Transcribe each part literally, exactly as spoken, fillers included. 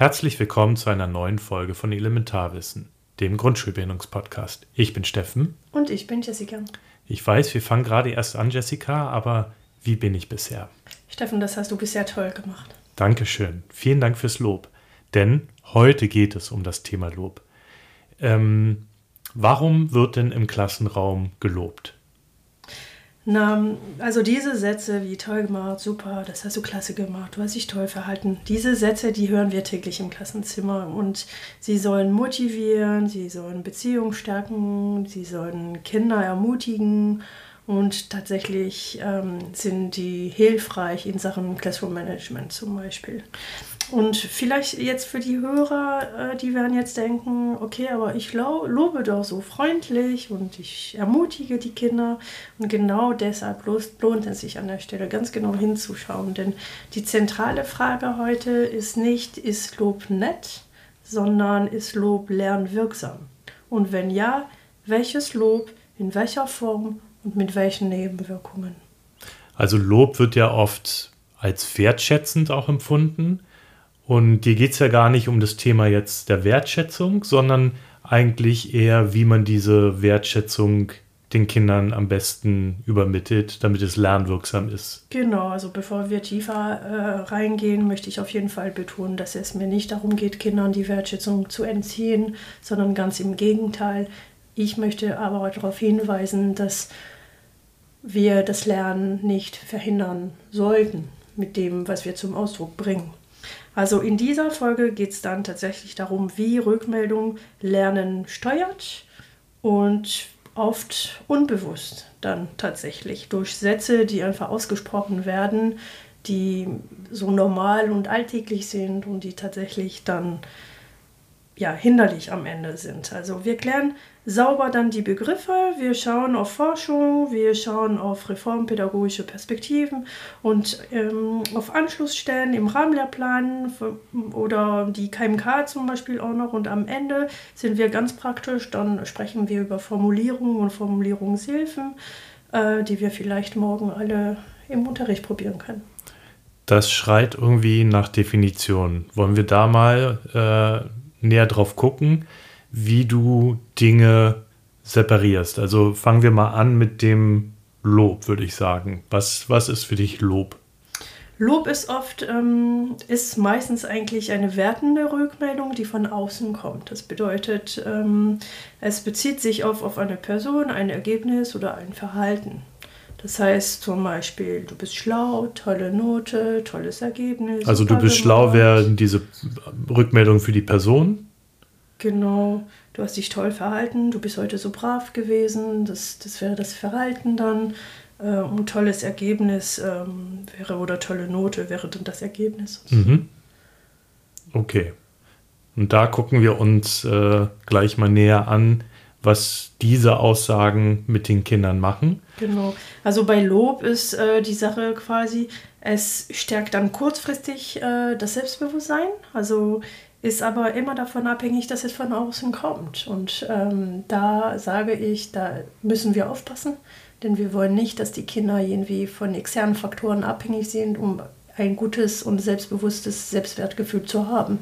Herzlich willkommen zu einer neuen Folge von Elementarwissen, dem Grundschulbildungspodcast. Ich bin Steffen. Und ich bin Jessica. Ich weiß, wir fangen gerade erst an, Jessica, aber wie bin ich bisher? Steffen, das hast du bisher toll gemacht. Dankeschön. Vielen Dank fürs Lob. Denn heute geht es um das Thema Lob. Ähm, warum wird denn im Klassenraum gelobt? Na, also diese Sätze wie toll gemacht, super, das hast du klasse gemacht, du hast dich toll verhalten. Diese Sätze, die hören wir täglich im Klassenzimmer und sie sollen motivieren, sie sollen Beziehungen stärken, sie sollen Kinder ermutigen und tatsächlich ähm, sind die hilfreich in Sachen Classroom Management zum Beispiel. Und vielleicht jetzt für die Hörer, äh, die werden jetzt denken, okay, aber ich lo- lobe doch so freundlich und ich ermutige die Kinder. Und genau deshalb lohnt es sich an der Stelle ganz genau hinzuschauen. Denn die zentrale Frage heute ist nicht, ist Lob nett, sondern ist Lob lernwirksam? Und wenn ja, welches Lob, in welcher Form und mit welchen Nebenwirkungen? Also Lob wird ja oft als wertschätzend auch empfunden. Und dir geht es ja gar nicht um das Thema jetzt der Wertschätzung, sondern eigentlich eher, wie man diese Wertschätzung den Kindern am besten übermittelt, damit es lernwirksam ist. Genau, also bevor wir tiefer äh, reingehen, möchte ich auf jeden Fall betonen, dass es mir nicht darum geht, Kindern die Wertschätzung zu entziehen, sondern ganz im Gegenteil. Ich möchte aber darauf hinweisen, dass wir das Lernen nicht verhindern sollten mit dem, was wir zum Ausdruck bringen. Also in dieser Folge geht es dann tatsächlich darum, wie Rückmeldung Lernen steuert und oft unbewusst dann tatsächlich durch Sätze, die einfach ausgesprochen werden, die so normal und alltäglich sind und die tatsächlich dann ja, hinderlich am Ende sind. Also wir klären sauber dann die Begriffe, wir schauen auf Forschung, wir schauen auf reformpädagogische Perspektiven und ähm, auf Anschlussstellen im Rahmenlehrplan oder die K M K zum Beispiel auch noch. Und am Ende sind wir ganz praktisch, dann sprechen wir über Formulierungen und Formulierungshilfen, äh, die wir vielleicht morgen alle im Unterricht probieren können. Das schreit irgendwie nach Definition. Wollen wir da mal äh näher drauf gucken, wie du Dinge separierst. Also fangen wir mal an mit dem Lob, würde ich sagen. Was, was ist für dich Lob? Lob ist oft, ähm, ist meistens eigentlich eine wertende Rückmeldung, die von außen kommt. Das bedeutet, ähm, es bezieht sich auf, auf eine Person, ein Ergebnis oder ein Verhalten. Das heißt zum Beispiel, du bist schlau, tolle Note, tolles Ergebnis. Also du bist schlau wäre diese Rückmeldung für die Person? Genau, du hast dich toll verhalten, du bist heute so brav gewesen, das, das wäre das Verhalten dann. Äh, ein tolles Ergebnis ähm, wäre, oder tolle Note wäre dann das Ergebnis. Mhm. Okay. Und da gucken wir uns äh, gleich mal näher an, was diese Aussagen mit den Kindern machen. Genau. Also bei Lob ist äh, die Sache quasi, es stärkt dann kurzfristig äh, das Selbstbewusstsein, also ist aber immer davon abhängig, dass es von außen kommt. Und ähm, da sage ich, da müssen wir aufpassen, denn wir wollen nicht, dass die Kinder irgendwie von externen Faktoren abhängig sind, um ein gutes und selbstbewusstes Selbstwertgefühl zu haben.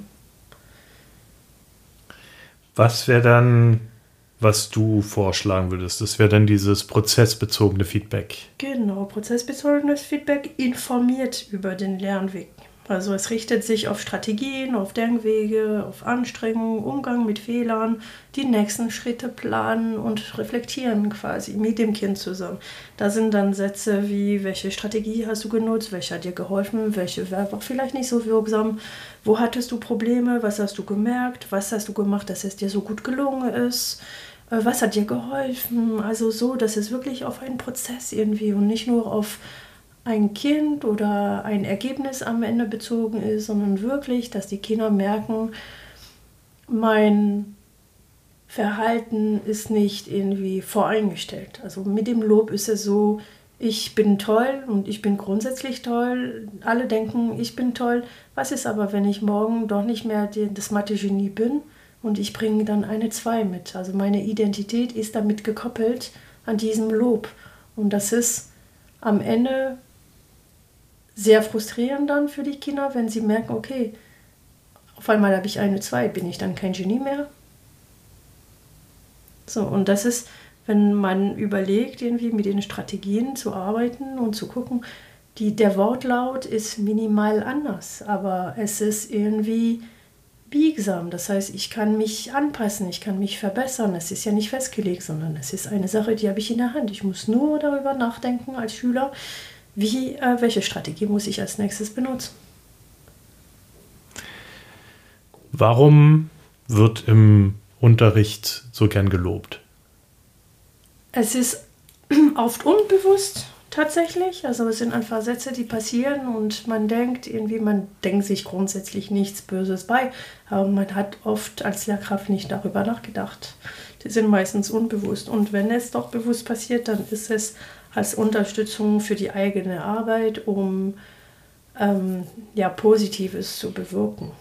Was wäre dann, was du vorschlagen würdest? Das wäre dann dieses prozessbezogene Feedback. Genau, prozessbezogenes Feedback informiert über den Lernweg. Also es richtet sich auf Strategien, auf Denkwege, auf Anstrengungen, Umgang mit Fehlern, die nächsten Schritte planen und reflektieren quasi mit dem Kind zusammen. Da sind dann Sätze wie, welche Strategie hast du genutzt, welche hat dir geholfen, welche war vielleicht nicht so wirksam, wo hattest du Probleme, was hast du gemerkt, was hast du gemacht, dass es dir so gut gelungen ist, was hat dir geholfen, also so, dass es wirklich auf einen Prozess irgendwie und nicht nur auf ein Kind oder ein Ergebnis am Ende bezogen ist, sondern wirklich, dass die Kinder merken, mein Verhalten ist nicht irgendwie voreingestellt. Also mit dem Lob ist es so, ich bin toll und ich bin grundsätzlich toll. Alle denken, ich bin toll. Was ist aber, wenn ich morgen doch nicht mehr die, das Mathe-Genie bin und ich bringe dann eine zwei mit? Also meine Identität ist damit gekoppelt an diesem Lob. Und das ist am Ende sehr frustrierend dann für die Kinder, wenn sie merken, okay, auf einmal habe ich eine, zwei, bin ich dann kein Genie mehr? So, und das ist, wenn man überlegt, irgendwie mit den Strategien zu arbeiten und zu gucken, die, der Wortlaut ist minimal anders, aber es ist irgendwie biegsam. Das heißt, ich kann mich anpassen, ich kann mich verbessern. Es ist ja nicht festgelegt, sondern es ist eine Sache, die habe ich in der Hand. Ich muss nur darüber nachdenken als Schüler, wie, äh, welche Strategie muss ich als nächstes benutzen. Warum wird im Unterricht so gern gelobt? Es ist oft unbewusst tatsächlich. Also es sind einfach Sätze, die passieren und man denkt irgendwie, man denkt sich grundsätzlich nichts Böses bei, aber man hat oft als Lehrkraft nicht darüber nachgedacht. Die sind meistens unbewusst und wenn es doch bewusst passiert, dann ist es als Unterstützung für die eigene Arbeit, um ähm, ja, Positives zu bewirken.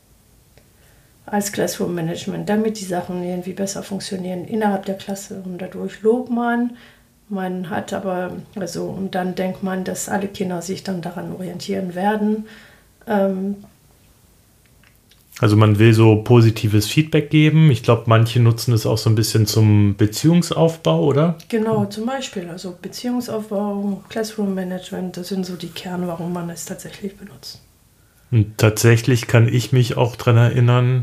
Als Classroom Management, damit die Sachen irgendwie besser funktionieren innerhalb der Klasse und dadurch lobt man. Man hat aber, also, und dann denkt man, dass alle Kinder sich dann daran orientieren werden. Ähm also man will so positives Feedback geben. Ich glaube, manche nutzen es auch so ein bisschen zum Beziehungsaufbau, oder? Genau, zum Beispiel. Also Beziehungsaufbau, Classroom Management, das sind so die Kerne, warum man es tatsächlich benutzt. Und tatsächlich kann ich mich auch daran erinnern,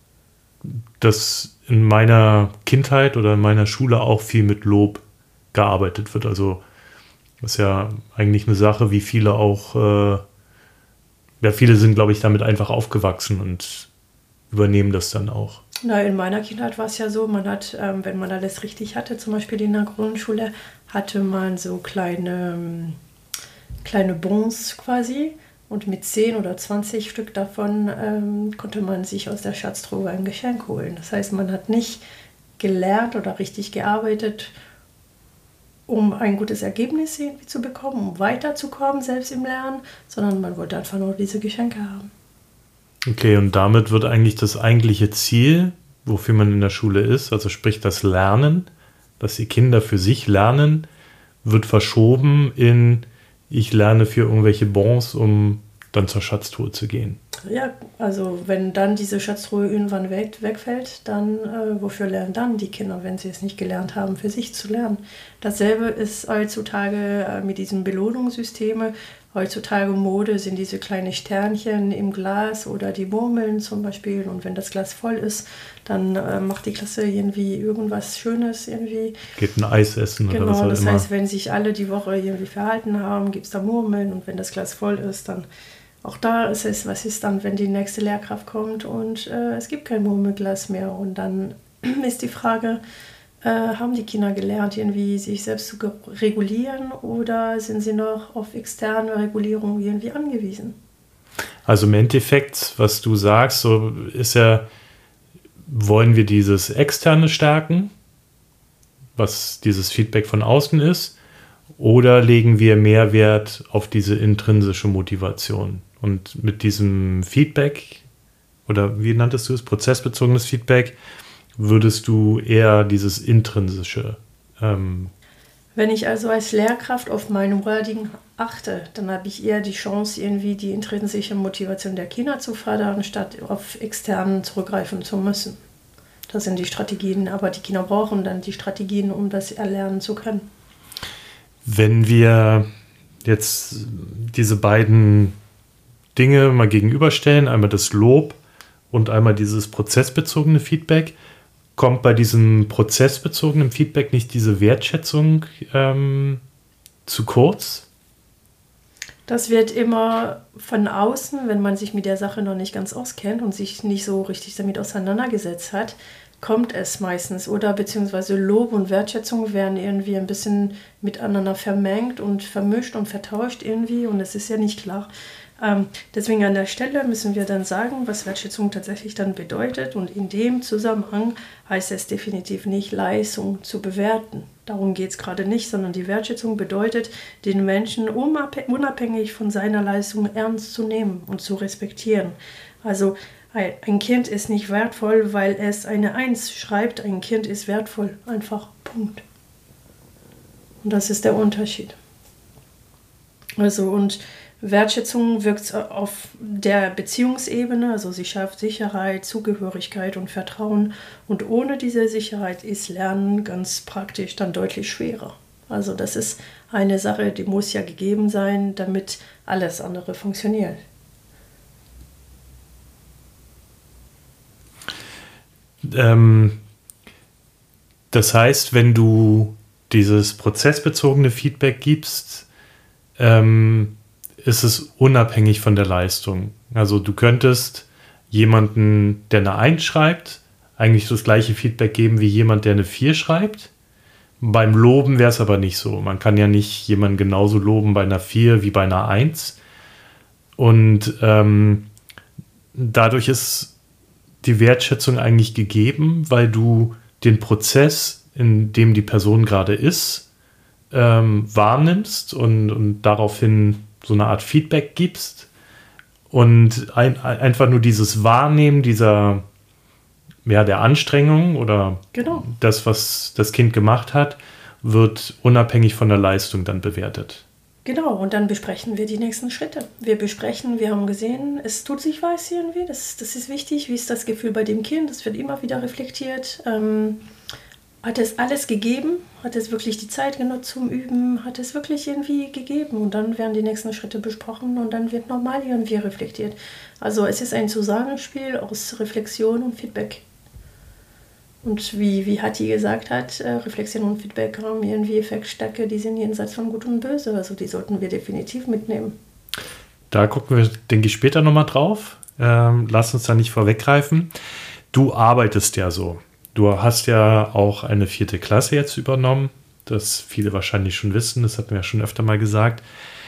dass in meiner Kindheit oder in meiner Schule auch viel mit Lob gearbeitet wird. Also das ist ja eigentlich eine Sache, wie viele auch, äh, ja, viele sind, glaube ich, damit einfach aufgewachsen und übernehmen das dann auch. Na, in meiner Kindheit war es ja so, man hat, ähm, wenn man alles richtig hatte, zum Beispiel in der Grundschule, hatte man so kleine, ähm, kleine Bons quasi und mit zehn oder zwanzig Stück davon ähm, konnte man sich aus der Schatztruhe ein Geschenk holen. Das heißt, man hat nicht gelernt oder richtig gearbeitet, um ein gutes Ergebnis irgendwie zu bekommen, um weiterzukommen, selbst im Lernen, sondern man wollte einfach nur diese Geschenke haben. Okay, und damit wird eigentlich das eigentliche Ziel, wofür man in der Schule ist, also sprich das Lernen, dass die Kinder für sich lernen, wird verschoben in, ich lerne für irgendwelche Bons, um dann zur Schatztruhe zu gehen. Ja, also wenn dann diese Schatztruhe irgendwann weg, wegfällt, dann äh, wofür lernen dann die Kinder, wenn sie es nicht gelernt haben, für sich zu lernen? Dasselbe ist heutzutage äh, mit diesen Belohnungssystemen. Heutzutage Mode sind diese kleinen Sternchen im Glas oder die Murmeln zum Beispiel. Und wenn das Glas voll ist, dann äh, macht die Klasse irgendwie irgendwas Schönes irgendwie. Geht ein Eis essen genau, oder was auch das immer. heißt, wenn sich alle die Woche irgendwie verhalten haben, gibt es da Murmeln. Und wenn das Glas voll ist, dann auch da ist es, was ist dann, wenn die nächste Lehrkraft kommt und äh, es gibt kein Murmelglas mehr. Und dann ist die Frage, äh, haben die Kinder gelernt, irgendwie sich selbst zu regulieren oder sind sie noch auf externe Regulierung irgendwie angewiesen? Also im Endeffekt, was du sagst, so ist ja, wollen wir dieses Externe stärken, was dieses Feedback von außen ist, oder legen wir mehr Wert auf diese intrinsische Motivation? Und mit diesem Feedback, oder wie nanntest du es, prozessbezogenes Feedback, würdest du eher dieses intrinsische ähm Wenn ich also als Lehrkraft auf mein Wording achte, dann habe ich eher die Chance, irgendwie die intrinsische Motivation der Kinder zu fördern, statt auf externen zurückgreifen zu müssen. Das sind die Strategien, aber die Kinder brauchen dann die Strategien, um das erlernen zu können. Wenn wir jetzt diese beiden Dinge mal gegenüberstellen, einmal das Lob und einmal dieses prozessbezogene Feedback, kommt bei diesem prozessbezogenen Feedback nicht diese Wertschätzung ähm, zu kurz? Das wird immer von außen, wenn man sich mit der Sache noch nicht ganz auskennt und sich nicht so richtig damit auseinandergesetzt hat, kommt es meistens. Oder beziehungsweise Lob und Wertschätzung werden irgendwie ein bisschen miteinander vermengt und vermischt und vertauscht irgendwie und es ist ja nicht klar. Ähm, deswegen an der Stelle müssen wir dann sagen, was Wertschätzung tatsächlich dann bedeutet und in dem Zusammenhang heißt es definitiv nicht, Leistung zu bewerten. Darum geht es gerade nicht, sondern die Wertschätzung bedeutet, den Menschen unabhängig von seiner Leistung ernst zu nehmen und zu respektieren. Also ein Kind ist nicht wertvoll, weil es eine Eins schreibt, ein Kind ist wertvoll, einfach Punkt. Und das ist der Unterschied. Also und Wertschätzung wirkt auf der Beziehungsebene, also sie schafft Sicherheit, Zugehörigkeit und Vertrauen. Und ohne diese Sicherheit ist Lernen ganz praktisch dann deutlich schwerer. Also das ist eine Sache, die muss ja gegeben sein, damit alles andere funktioniert. Ähm, das heißt, wenn du dieses prozessbezogene Feedback gibst, ähm, ist es unabhängig von der Leistung. Also du könntest jemanden, der eine eins schreibt, eigentlich das gleiche Feedback geben wie jemand, der eine vier schreibt. Beim Loben wäre es aber nicht so. Man kann ja nicht jemanden genauso loben bei einer vier wie bei einer eins. Und ähm, dadurch ist die Wertschätzung eigentlich gegeben, weil du den Prozess, in dem die Person gerade ist, ähm, wahrnimmst und, und daraufhin so eine Art Feedback gibst. Und ein, einfach nur dieses Wahrnehmen dieser, ja, der Anstrengung oder genau. das, was das Kind gemacht hat, wird unabhängig von der Leistung dann bewertet. Genau, und dann besprechen wir die nächsten Schritte. Wir besprechen, wir haben gesehen, es tut sich was irgendwie, das, das ist wichtig, wie ist das Gefühl bei dem Kind, das wird immer wieder reflektiert. Ähm, hat es alles gegeben? Hat es wirklich die Zeit genutzt zum Üben? Hat es wirklich irgendwie gegeben? Und dann werden die nächsten Schritte besprochen und dann wird nochmal irgendwie reflektiert. Also es ist ein Zusammenspiel aus Reflexion und Feedback. Und wie, wie Hatti gesagt hat, äh, Reflexion und Feedback haben irgendwie Effektstärke, die sind jenseits von Gut und Böse. Also die sollten wir definitiv mitnehmen. Da gucken wir, denke ich, später nochmal drauf. Ähm, lass uns da nicht vorweggreifen. Du arbeitest ja so. Du hast ja auch eine vierte Klasse jetzt übernommen. Das viele wahrscheinlich schon wissen. Das hatten wir ja schon öfter mal gesagt.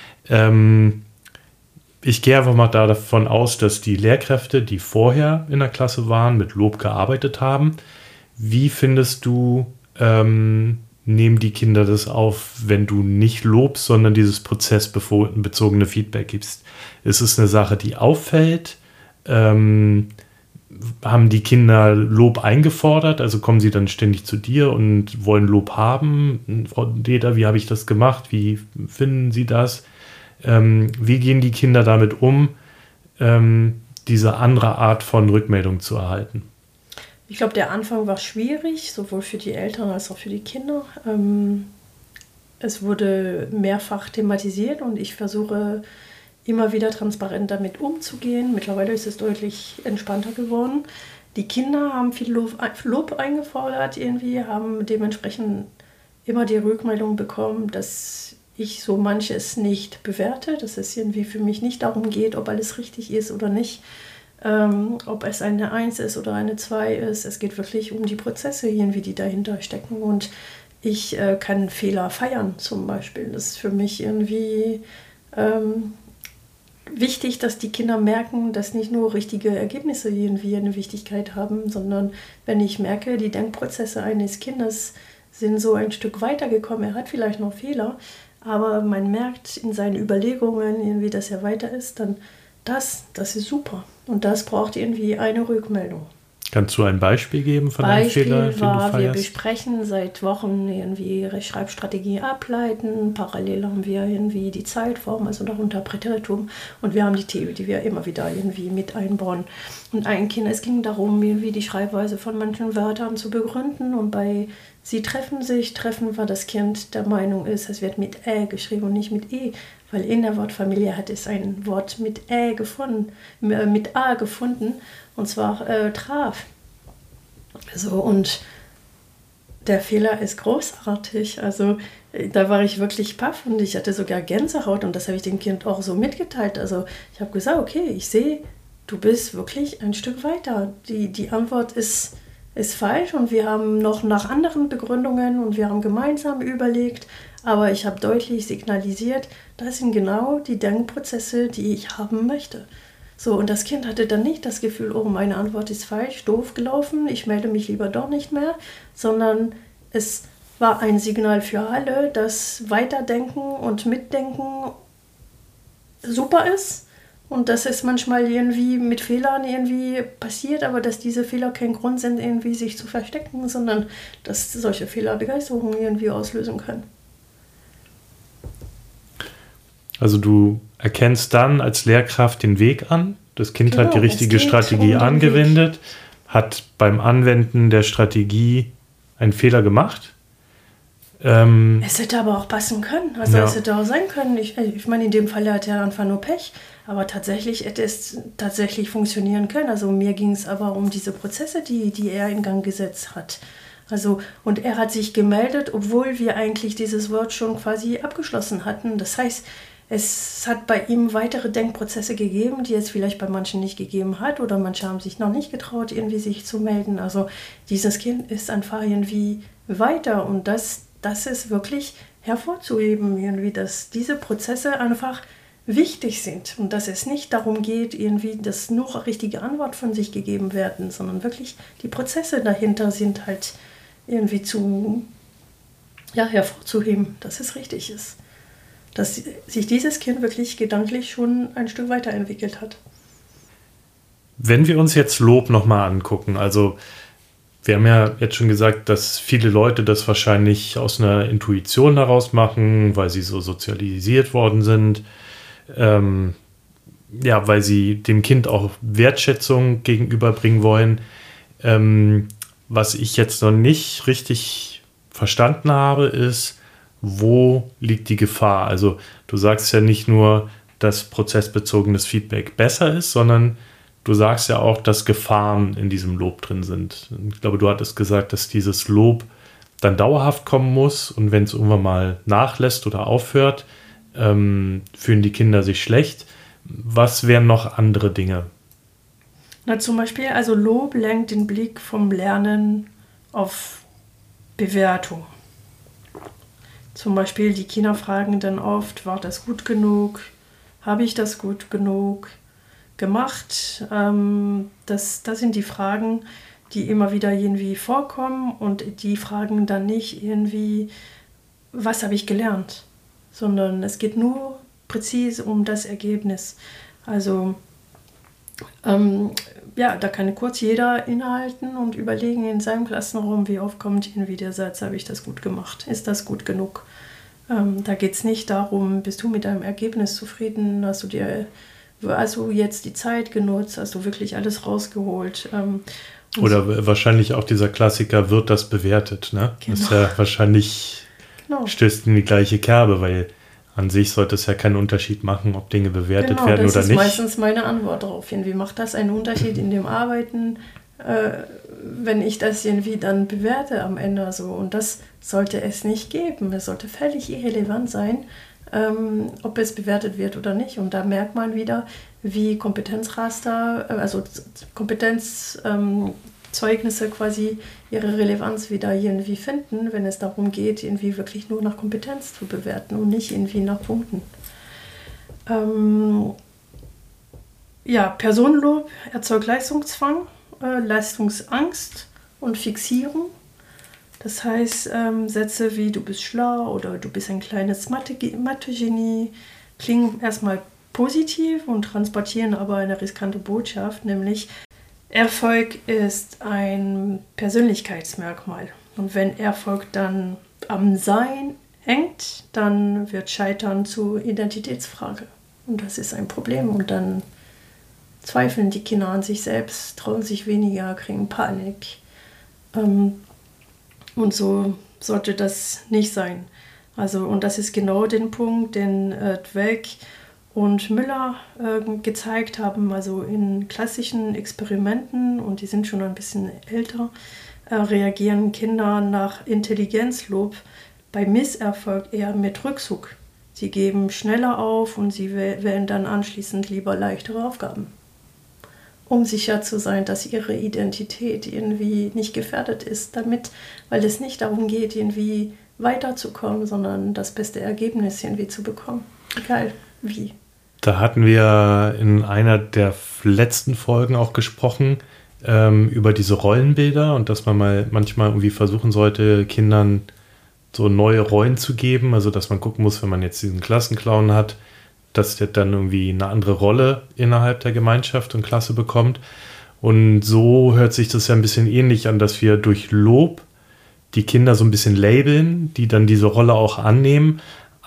Ähm, ich gehe einfach mal davon aus, dass die Lehrkräfte, die vorher in der Klasse waren, mit Lob gearbeitet haben. Wie findest du, ähm, nehmen die Kinder das auf, wenn du nicht lobst, sondern dieses prozessbezogene Feedback gibst? Ist es eine Sache, die auffällt? Ähm, haben die Kinder Lob eingefordert? Also kommen sie dann ständig zu dir und wollen Lob haben? Frau Deder, wie habe ich das gemacht? Wie finden Sie das? Ähm, wie gehen die Kinder damit um, ähm, diese andere Art von Rückmeldung zu erhalten? Ich glaube, der Anfang war schwierig, sowohl für die Eltern als auch für die Kinder. Ähm, es wurde mehrfach thematisiert und ich versuche immer wieder transparent damit umzugehen. Mittlerweile ist es deutlich entspannter geworden. Die Kinder haben viel Lob, Lob eingefordert, irgendwie haben dementsprechend immer die Rückmeldung bekommen, dass ich so manches nicht bewerte, dass es irgendwie für mich nicht darum geht, ob alles richtig ist oder nicht. Ähm, ob es eine eins ist oder eine zwei ist. Es geht wirklich um die Prozesse irgendwie, die dahinter stecken. Und ich äh, kann Fehler feiern zum Beispiel. Das ist für mich irgendwie ähm, wichtig, dass die Kinder merken, dass nicht nur richtige Ergebnisse irgendwie eine Wichtigkeit haben, sondern wenn ich merke, die Denkprozesse eines Kindes sind so ein Stück weitergekommen, er hat vielleicht noch Fehler, aber man merkt in seinen Überlegungen irgendwie, dass er weiter ist, dann Das, das ist super. Und das braucht irgendwie eine Rückmeldung. Kannst du ein Beispiel geben von einem Fehler, den du feierst? Beispiel war, wir besprechen seit Wochen irgendwie ihre Schreibstrategie ableiten. Parallel haben wir irgendwie die Zeitform, also noch Interpretatum. Und wir haben die Theorie, die wir immer wieder irgendwie mit einbauen. Und ein Kind, es ging darum, irgendwie die Schreibweise von manchen Wörtern zu begründen. Und bei Sie treffen sich, treffen war das Kind der Meinung ist, es wird mit Ä geschrieben und nicht mit E. Weil in der Wortfamilie hat es ein Wort mit Ä gefunden, mit A gefunden, und zwar äh, traf. Also, und der Fehler ist großartig. Also da war ich wirklich paff und ich hatte sogar Gänsehaut und das habe ich dem Kind auch so mitgeteilt. Also ich habe gesagt, okay, ich sehe, du bist wirklich ein Stück weiter. Die, die Antwort ist, ist falsch und wir haben noch nach anderen Begründungen und wir haben gemeinsam überlegt, aber ich habe deutlich signalisiert, das sind genau die Denkprozesse, die ich haben möchte. So, und das Kind hatte dann nicht das Gefühl, oh, meine Antwort ist falsch, doof gelaufen, ich melde mich lieber doch nicht mehr, sondern es war ein Signal für alle, dass Weiterdenken und Mitdenken super ist und dass es manchmal irgendwie mit Fehlern irgendwie passiert, aber dass diese Fehler kein Grund sind, irgendwie sich zu verstecken, sondern dass solche Fehler Begeisterung irgendwie auslösen können. Also du erkennst dann als Lehrkraft den Weg an. Das Kind Genau, hat die richtige es geht Strategie um den angewendet, hat beim Anwenden der Strategie einen Fehler gemacht. Ähm, Es hätte aber auch passen können. Also Ja. es hätte auch sein können. Ich, ich meine, in dem Fall hat er einfach nur Pech. Aber tatsächlich hätte es tatsächlich funktionieren können. Also mir ging es aber um diese Prozesse, die, die er in Gang gesetzt hat. Also, und er hat sich gemeldet, obwohl wir eigentlich dieses Wort schon quasi abgeschlossen hatten. Das heißt, es hat bei ihm weitere Denkprozesse gegeben, die es vielleicht bei manchen nicht gegeben hat. Oder manche haben sich noch nicht getraut, irgendwie sich zu melden. Also dieses Kind ist einfach irgendwie weiter. Und das, das ist wirklich hervorzuheben, irgendwie, dass diese Prozesse einfach wichtig sind und dass es nicht darum geht, irgendwie, dass nur richtige Antworten von sich gegeben werden, sondern wirklich die Prozesse dahinter sind halt irgendwie zu, ja, hervorzuheben, dass es richtig ist. Dass sich dieses Kind wirklich gedanklich schon ein Stück weiterentwickelt hat. Wenn wir uns jetzt Lob nochmal angucken, also wir haben ja jetzt schon gesagt, dass viele Leute das wahrscheinlich aus einer Intuition heraus machen, weil sie so sozialisiert worden sind. Ähm, ja, weil sie dem Kind auch Wertschätzung gegenüberbringen wollen. Ähm, was ich jetzt noch nicht richtig verstanden habe, ist, wo liegt die Gefahr? Also du sagst ja nicht nur, dass prozessbezogenes Feedback besser ist, sondern du sagst ja auch, dass Gefahren in diesem Lob drin sind. Ich glaube, du hattest gesagt, dass dieses Lob dann dauerhaft kommen muss und wenn es irgendwann mal nachlässt oder aufhört, ähm, fühlen die Kinder sich schlecht. Was wären noch andere Dinge? Na, zum Beispiel, also Lob lenkt den Blick vom Lernen auf Bewertung. Zum Beispiel, die Kinder fragen dann oft, war das gut genug? Habe ich das gut genug gemacht? Ähm, das, das sind die Fragen, die immer wieder irgendwie vorkommen und die fragen dann nicht irgendwie, was habe ich gelernt? Sondern es geht nur präzise um das Ergebnis. Also ähm, ja, da kann kurz jeder innehalten und überlegen in seinem Klassenraum, wie oft kommt irgendwie der Satz, habe ich das gut gemacht? Ist das gut genug? Ähm, da geht es nicht darum, bist du mit deinem Ergebnis zufrieden? Hast du dir hast du jetzt die Zeit genutzt? Hast du wirklich alles rausgeholt? Ähm, Oder so. Wahrscheinlich auch dieser Klassiker, wird das bewertet? Ne? Genau. Das ist ja wahrscheinlich, genau. stößt in die gleiche Kerbe, weil an sich sollte es ja keinen Unterschied machen, ob Dinge bewertet genau, werden oder nicht. Das ist meistens meine Antwort darauf. Irgendwie macht das einen Unterschied in dem Arbeiten, äh, wenn ich das irgendwie dann bewerte am Ende so. Und das sollte es nicht geben. Es sollte völlig irrelevant sein, ähm, ob es bewertet wird oder nicht. Und da merkt man wieder, wie Kompetenzraster, also Kompetenzzeugnisse ähm, quasi ihre Relevanz wieder irgendwie finden, wenn es darum geht, irgendwie wirklich nur nach Kompetenz zu bewerten und nicht irgendwie nach Punkten. Ähm, ja, Personenlob erzeugt Leistungszwang, äh, Leistungsangst und Fixierung. Das heißt, ähm, Sätze wie du bist schlau oder du bist ein kleines Mathe- Mathe-Genie klingen erstmal positiv und transportieren aber eine riskante Botschaft, nämlich Erfolg ist ein Persönlichkeitsmerkmal. Und wenn Erfolg dann am Sein hängt, dann wird Scheitern zur Identitätsfrage. Und das ist ein Problem. Und dann zweifeln die Kinder an sich selbst, trauen sich weniger, kriegen Panik. Ähm, und so sollte das nicht sein. Also, und das ist genau der Punkt, den äh, Dweck und Müller äh, gezeigt haben, also in klassischen Experimenten, und die sind schon ein bisschen älter, äh, reagieren Kinder nach Intelligenzlob bei Misserfolg eher mit Rückzug. Sie geben schneller auf und sie wählen dann anschließend lieber leichtere Aufgaben, um sicher zu sein, dass ihre Identität irgendwie nicht gefährdet ist, damit, weil es nicht darum geht, irgendwie weiterzukommen, sondern das beste Ergebnis irgendwie zu bekommen. Egal wie. Da hatten wir in einer der letzten Folgen auch gesprochen ähm, über diese Rollenbilder und dass man mal manchmal irgendwie versuchen sollte, Kindern so neue Rollen zu geben. Also dass man gucken muss, wenn man jetzt diesen Klassenclown hat, dass der dann irgendwie eine andere Rolle innerhalb der Gemeinschaft und Klasse bekommt. Und so hört sich das ja ein bisschen ähnlich an, dass wir durch Lob die Kinder so ein bisschen labeln, die dann diese Rolle auch annehmen,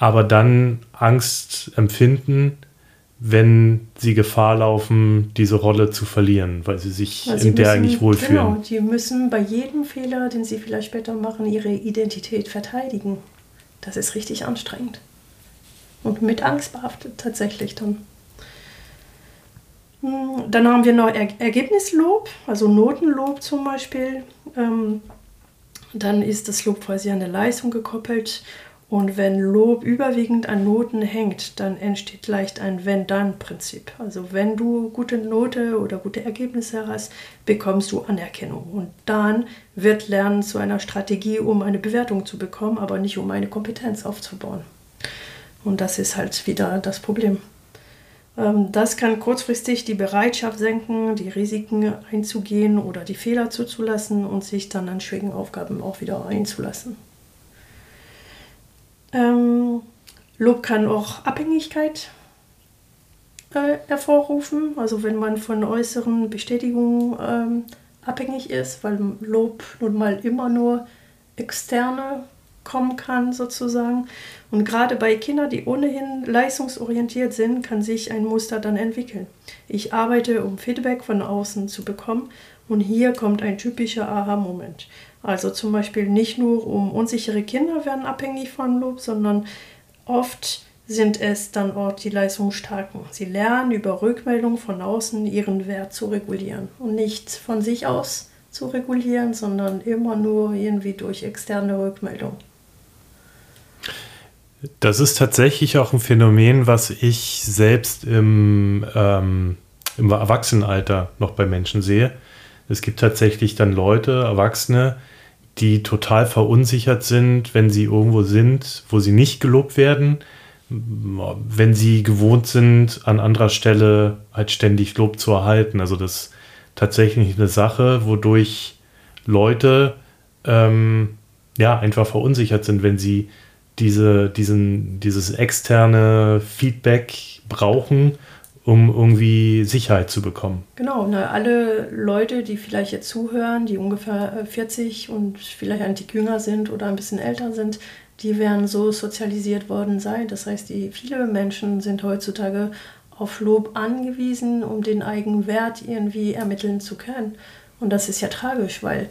aber dann Angst empfinden, wenn sie Gefahr laufen, diese Rolle zu verlieren, weil sie sich Weil sie in der müssen, eigentlich wohlfühlen. Genau, die müssen bei jedem Fehler, den sie vielleicht später machen, ihre Identität verteidigen. Das ist richtig anstrengend. Und mit Angst behaftet tatsächlich dann. Dann haben wir noch er- Ergebnislob, also Notenlob zum Beispiel. Ähm, dann ist das Lob quasi an der Leistung gekoppelt. Und wenn Lob überwiegend an Noten hängt, dann entsteht leicht ein Wenn-Dann-Prinzip. Also wenn du gute Note oder gute Ergebnisse hast, bekommst du Anerkennung. Und dann wird Lernen zu einer Strategie, um eine Bewertung zu bekommen, aber nicht um eine Kompetenz aufzubauen. Und das ist halt wieder das Problem. Das kann kurzfristig die Bereitschaft senken, die Risiken einzugehen oder die Fehler zuzulassen und sich dann an schwierigen Aufgaben auch wieder einzulassen. Ähm, Lob kann auch Abhängigkeit äh, hervorrufen, also wenn man von äußeren Bestätigungen ähm, abhängig ist, weil Lob nun mal immer nur externe kommen kann sozusagen. Und gerade bei Kindern, die ohnehin leistungsorientiert sind, kann sich ein Muster dann entwickeln. Ich arbeite, um Feedback von außen zu bekommen, und hier kommt ein typischer Aha-Moment. Also zum Beispiel nicht nur um unsichere Kinder werden abhängig von Lob, sondern oft sind es dann auch die Leistungsstarken. Sie lernen über Rückmeldung von außen ihren Wert zu regulieren und nicht von sich aus zu regulieren, sondern immer nur irgendwie durch externe Rückmeldung. Das ist tatsächlich auch ein Phänomen, was ich selbst im, ähm, im Erwachsenenalter noch bei Menschen sehe. Es gibt tatsächlich dann Leute, Erwachsene, die total verunsichert sind, wenn sie irgendwo sind, wo sie nicht gelobt werden, wenn sie gewohnt sind, an anderer Stelle halt ständig Lob zu erhalten. Also das ist tatsächlich eine Sache, wodurch Leute ähm, ja einfach verunsichert sind, wenn sie diese, diesen, dieses externe Feedback brauchen, um irgendwie Sicherheit zu bekommen. Genau, ne, alle Leute, die vielleicht jetzt zuhören, die ungefähr vierzig und vielleicht ein Tick jünger sind oder ein bisschen älter sind, die werden so sozialisiert worden sein. Das heißt, die, viele Menschen sind heutzutage auf Lob angewiesen, um den eigenen Wert irgendwie ermitteln zu können. Und das ist ja tragisch, weil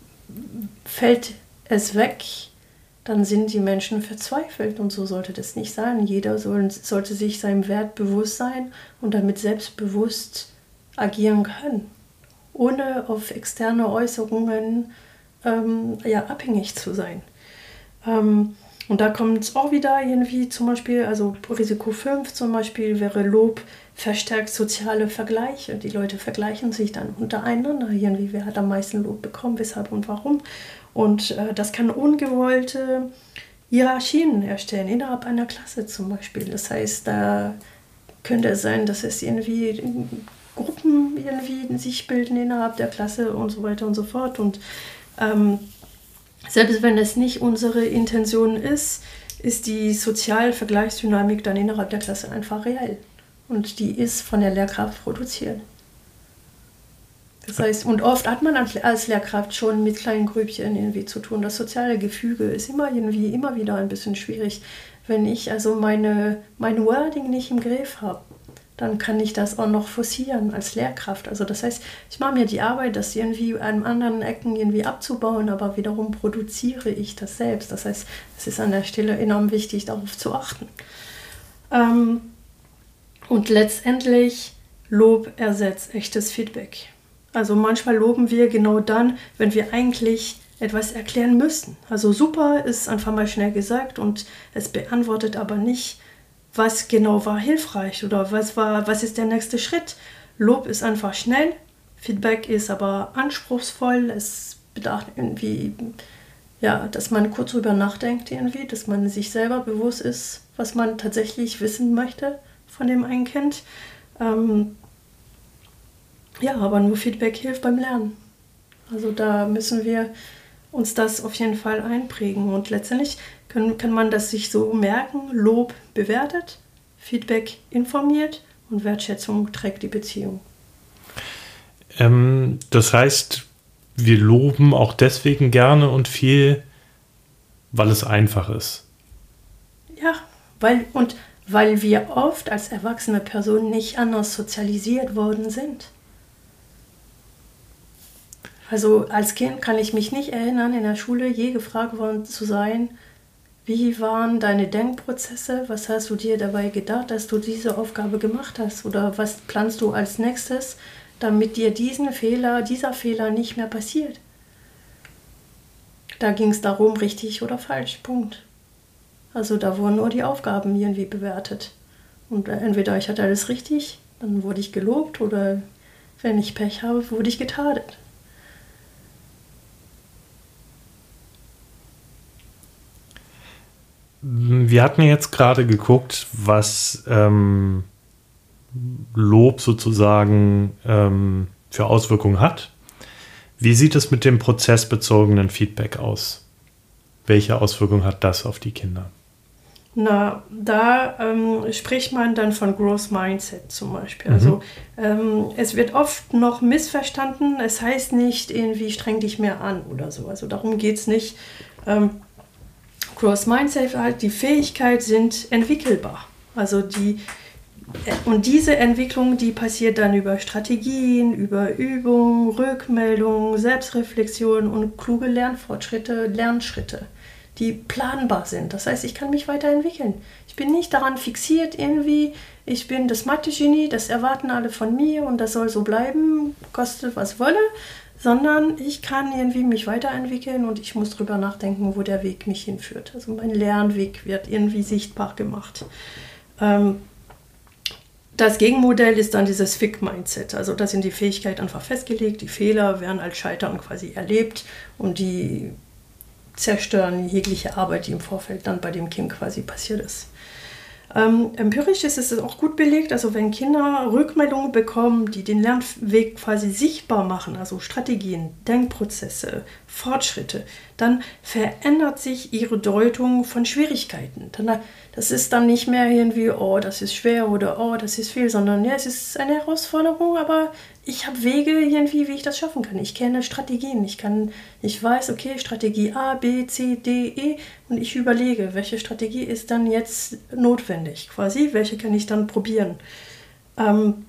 fällt es weg, dann sind die Menschen verzweifelt, und so sollte das nicht sein. Jeder soll, sollte sich seinem Wert bewusst sein und damit selbstbewusst agieren können, ohne auf externe Äußerungen ähm, ja, abhängig zu sein. Ähm, und da kommt es auch wieder irgendwie zum Beispiel, also Risiko fünf zum Beispiel wäre Lob verstärkt soziale Vergleiche. Die Leute vergleichen sich dann untereinander irgendwie, wer hat am meisten Lob bekommen, weshalb und warum. Und äh, das kann ungewollte Hierarchien erstellen, innerhalb einer Klasse zum Beispiel. Das heißt, da könnte es sein, dass es irgendwie Gruppen irgendwie sich bilden innerhalb der Klasse und so weiter und so fort. Und ähm, selbst wenn es nicht unsere Intention ist, ist die soziale Vergleichsdynamik dann innerhalb der Klasse einfach real. Und die ist von der Lehrkraft produziert. Das heißt, und oft hat man als Lehrkraft schon mit kleinen Grüppchen irgendwie zu tun. Das soziale Gefüge ist immer irgendwie immer wieder ein bisschen schwierig. Wenn ich also meine, mein Wording nicht im Griff habe, dann kann ich das auch noch forcieren als Lehrkraft. Also das heißt, ich mache mir die Arbeit, das irgendwie an anderen Ecken irgendwie abzubauen, aber wiederum produziere ich das selbst. Das heißt, es ist an der Stelle enorm wichtig, darauf zu achten. Ähm, und letztendlich, Lob ersetzt echtes Feedback. Also manchmal loben wir genau dann, wenn wir eigentlich etwas erklären müssen. Also super ist einfach mal schnell gesagt und es beantwortet aber nicht, was genau war hilfreich oder was war, was ist der nächste Schritt. Lob ist einfach schnell, Feedback ist aber anspruchsvoll, es bedarf irgendwie, ja, dass man kurz drüber nachdenkt irgendwie, dass man sich selber bewusst ist, was man tatsächlich wissen möchte von dem einen Kind. Ähm, Ja, aber nur Feedback hilft beim Lernen. Also da müssen wir uns das auf jeden Fall einprägen. Und letztendlich kann, kann man das sich so merken, Lob bewertet, Feedback informiert und Wertschätzung trägt die Beziehung. Ähm, das heißt, wir loben auch deswegen gerne und viel, weil es einfach ist. Ja, Weil, und weil wir oft als erwachsene Personen nicht anders sozialisiert worden sind. Also als Kind kann ich mich nicht erinnern, in der Schule je gefragt worden zu sein, wie waren deine Denkprozesse, was hast du dir dabei gedacht, dass du diese Aufgabe gemacht hast oder was planst du als nächstes, damit dir diesen Fehler, dieser Fehler nicht mehr passiert. Da ging es darum, richtig oder falsch, Punkt. Also da wurden nur die Aufgaben irgendwie bewertet. Und entweder ich hatte alles richtig, dann wurde ich gelobt, oder wenn ich Pech habe, wurde ich getadelt. Wir hatten jetzt gerade geguckt, was ähm, Lob sozusagen ähm, für Auswirkungen hat. Wie sieht es mit dem prozessbezogenen Feedback aus? Welche Auswirkungen hat das auf die Kinder? Na, da ähm, spricht man dann von Growth Mindset zum Beispiel. Mhm. Also ähm, es wird oft noch missverstanden. Es heißt nicht irgendwie streng dich mehr an oder so. Also darum geht es nicht. Ähm, Growth Mindset, halt die Fähigkeit sind entwickelbar. Also die und diese Entwicklung, die passiert dann über Strategien, über Übungen, Rückmeldungen, Selbstreflexion und kluge Lernfortschritte, Lernschritte, die planbar sind. Das heißt, ich kann mich weiterentwickeln. Ich bin nicht daran fixiert irgendwie, ich bin das Mathe-Genie, das erwarten alle von mir und das soll so bleiben, koste was wolle, sondern ich kann irgendwie mich weiterentwickeln und ich muss drüber nachdenken, wo der Weg mich hinführt. Also mein Lernweg wird irgendwie sichtbar gemacht. Ähm, Das Gegenmodell ist dann dieses Fixed-Mindset. Also da sind die Fähigkeiten einfach festgelegt, die Fehler werden als Scheitern quasi erlebt und die zerstören jegliche Arbeit, die im Vorfeld dann bei dem Kind quasi passiert ist. Ähm, empirisch ist es auch gut belegt, also wenn Kinder Rückmeldungen bekommen, die den Lernweg quasi sichtbar machen, also Strategien, Denkprozesse, Fortschritte, dann verändert sich ihre Deutung von Schwierigkeiten. Dann, das ist dann nicht mehr irgendwie, oh, das ist schwer oder oh, das ist viel, sondern ja, es ist eine Herausforderung, aber ich habe Wege irgendwie, wie ich das schaffen kann. Ich kenne Strategien, ich kann, ich weiß, okay, Strategie A, B, C, D, E und ich überlege, welche Strategie ist dann jetzt notwendig, quasi, welche kann ich dann probieren. Ähm,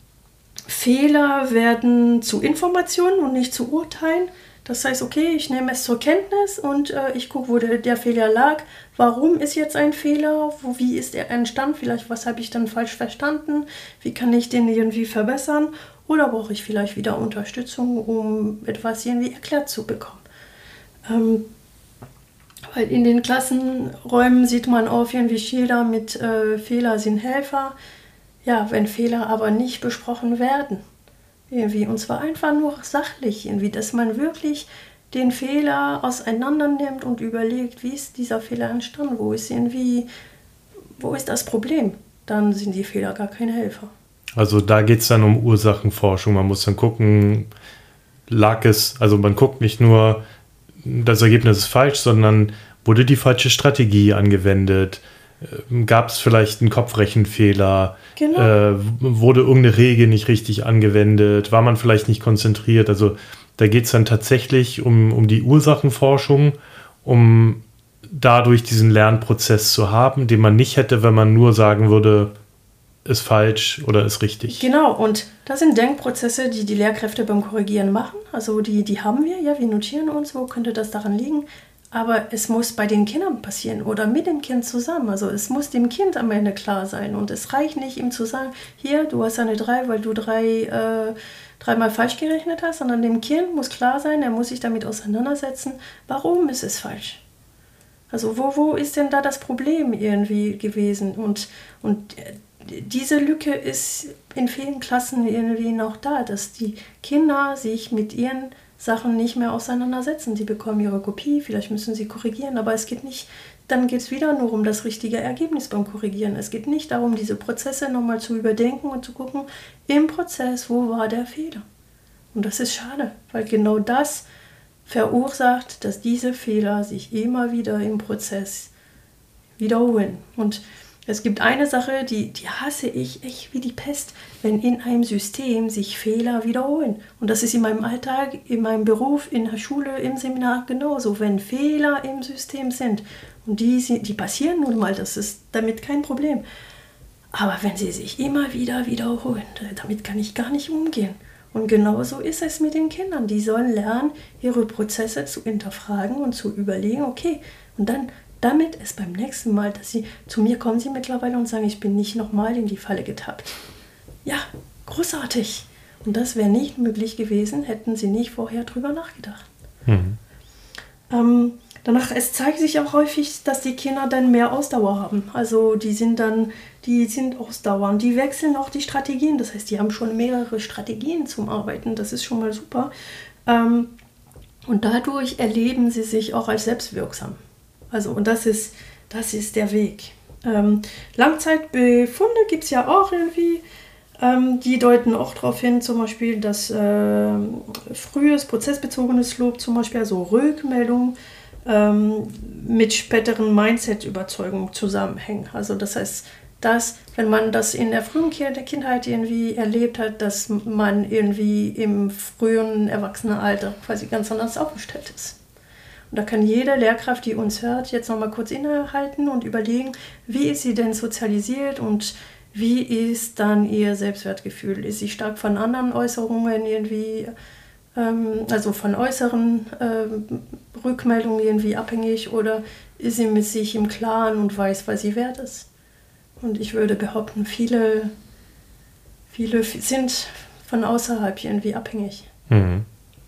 Fehler werden zu Informationen und nicht zu Urteilen. Das heißt, okay, ich nehme es zur Kenntnis und äh, ich gucke, wo der, der Fehler lag. Warum ist jetzt ein Fehler? Wo, wie ist er entstanden? Vielleicht, was habe ich dann falsch verstanden? Wie kann ich den irgendwie verbessern? Oder brauche ich vielleicht wieder Unterstützung, um etwas irgendwie erklärt zu bekommen? Ähm, weil in den Klassenräumen sieht man oft irgendwie Schilder mit äh, Fehler sind Helfer. Ja, wenn Fehler aber nicht besprochen werden, irgendwie, und zwar einfach nur sachlich, irgendwie, dass man wirklich den Fehler auseinander nimmt und überlegt, wie ist dieser Fehler entstanden, wo ist irgendwie, wo ist das Problem? Dann sind die Fehler gar kein Helfer. Also da geht es dann um Ursachenforschung. Man muss dann gucken, lag es, also man guckt nicht nur, das Ergebnis ist falsch, sondern wurde die falsche Strategie angewendet? Gab es vielleicht einen Kopfrechenfehler? Genau. Äh, wurde irgendeine Regel nicht richtig angewendet? War man vielleicht nicht konzentriert? Also da geht es dann tatsächlich um, um die Ursachenforschung, um dadurch diesen Lernprozess zu haben, den man nicht hätte, wenn man nur sagen würde, ist falsch oder ist richtig. Genau, und das sind Denkprozesse, die die Lehrkräfte beim Korrigieren machen. Also die, die haben wir, ja, wir notieren uns, wo könnte das daran liegen. Aber es muss bei den Kindern passieren oder mit dem Kind zusammen. Also es muss dem Kind am Ende klar sein. Und es reicht nicht, ihm zu sagen, hier, du hast eine drei, weil du drei, äh, dreimal falsch gerechnet hast, sondern dem Kind muss klar sein, er muss sich damit auseinandersetzen, warum ist es falsch. Also wo, wo ist denn da das Problem irgendwie gewesen? Und, und diese Lücke ist in vielen Klassen irgendwie noch da, dass die Kinder sich mit ihren Sachen nicht mehr auseinandersetzen. Sie bekommen ihre Kopie, vielleicht müssen sie korrigieren, aber es geht nicht, dann geht es wieder nur um das richtige Ergebnis beim Korrigieren. Es geht nicht darum, diese Prozesse nochmal zu überdenken und zu gucken, im Prozess, wo war der Fehler? Und das ist schade, weil genau das verursacht, dass diese Fehler sich immer wieder im Prozess wiederholen. Und es gibt eine Sache, die, die hasse ich echt wie die Pest, wenn in einem System sich Fehler wiederholen. Und das ist in meinem Alltag, in meinem Beruf, in der Schule, im Seminar genauso. Wenn Fehler im System sind Und die, die passieren nun mal, das ist damit kein Problem. Aber wenn sie sich immer wieder wiederholen, damit kann ich gar nicht umgehen. Und genauso ist es mit den Kindern. Die sollen lernen, ihre Prozesse zu hinterfragen und zu überlegen, okay, und dann damit ist beim nächsten Mal, dass sie zu mir kommen, sie mittlerweile und sagen, ich bin nicht nochmal in die Falle getappt. Ja, großartig. Und das wäre nicht möglich gewesen, hätten sie nicht vorher drüber nachgedacht. Mhm. Ähm, danach, es zeigt sich auch häufig, dass die Kinder dann mehr Ausdauer haben. Also die sind dann, die sind ausdauernd, die wechseln auch die Strategien. Das heißt, die haben schon mehrere Strategien zum Arbeiten. Das ist schon mal super. Ähm, und dadurch erleben sie sich auch als selbstwirksam. Also, und das ist, das ist der Weg. Ähm, Langzeitbefunde gibt es ja auch irgendwie, ähm, die deuten auch darauf hin, zum Beispiel, dass äh, frühes, prozessbezogenes Lob, zum Beispiel, also Rückmeldung, ähm, mit späteren Mindset-Überzeugungen zusammenhängen. Also das heißt, dass, wenn man das in der frühen Kindheit irgendwie erlebt hat, dass man irgendwie im frühen Erwachsenenalter quasi ganz anders aufgestellt ist. Und da kann jede Lehrkraft, die uns hört, jetzt nochmal kurz innehalten und überlegen, wie ist sie denn sozialisiert und wie ist dann ihr Selbstwertgefühl? Ist sie stark von anderen Äußerungen irgendwie, ähm, also von äußeren ähm, Rückmeldungen irgendwie abhängig oder ist sie mit sich im Klaren und weiß, was sie wert ist? Und ich würde behaupten, viele, viele sind von außerhalb irgendwie abhängig. Mhm.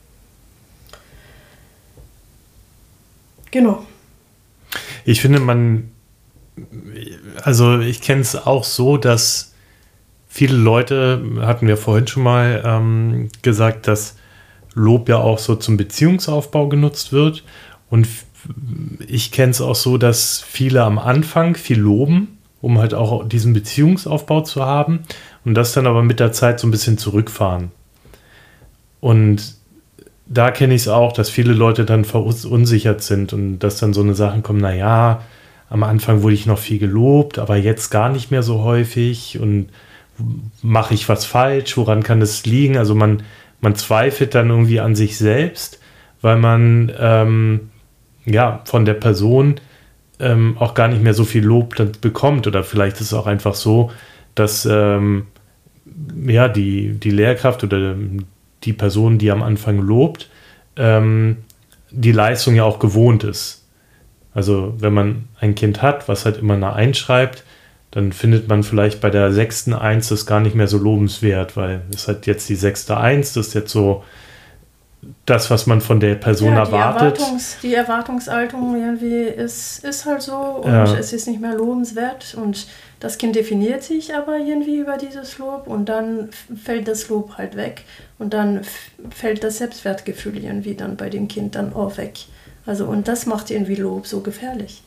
Genau. Ich finde, man, also ich kenne es auch so, dass viele Leute, hatten wir vorhin schon mal ähm, gesagt, dass Lob ja auch so zum Beziehungsaufbau genutzt wird. Und ich kenne es auch so, dass viele am Anfang viel loben, um halt auch diesen Beziehungsaufbau zu haben und das dann aber mit der Zeit so ein bisschen zurückfahren. Und da kenne ich es auch, dass viele Leute dann verunsichert sind und dass dann so eine Sachen kommen, naja, am Anfang wurde ich noch viel gelobt, aber jetzt gar nicht mehr so häufig und mache ich was falsch, woran kann es liegen? Also man, man zweifelt dann irgendwie an sich selbst, weil man ähm, ja von der Person ähm, auch gar nicht mehr so viel Lob dann bekommt oder vielleicht ist es auch einfach so, dass ähm, ja, die, die Lehrkraft oder die Person, die am Anfang lobt, ähm, die Leistung ja auch gewohnt ist. Also wenn man ein Kind hat, was halt immer eine Eins schreibt, dann findet man vielleicht bei der sechsten Eins das gar nicht mehr so lobenswert, weil es hat jetzt die sechste Eins, das ist jetzt so das, was man von der Person ja, die erwartet. Erwartungs, die Erwartungshaltung irgendwie ist, ist halt so und ja. Es ist nicht mehr lobenswert und das Kind definiert sich aber irgendwie über dieses Lob und dann fällt das Lob halt weg und dann fällt das Selbstwertgefühl irgendwie dann bei dem Kind dann auch weg. Also und das macht irgendwie Lob so gefährlich.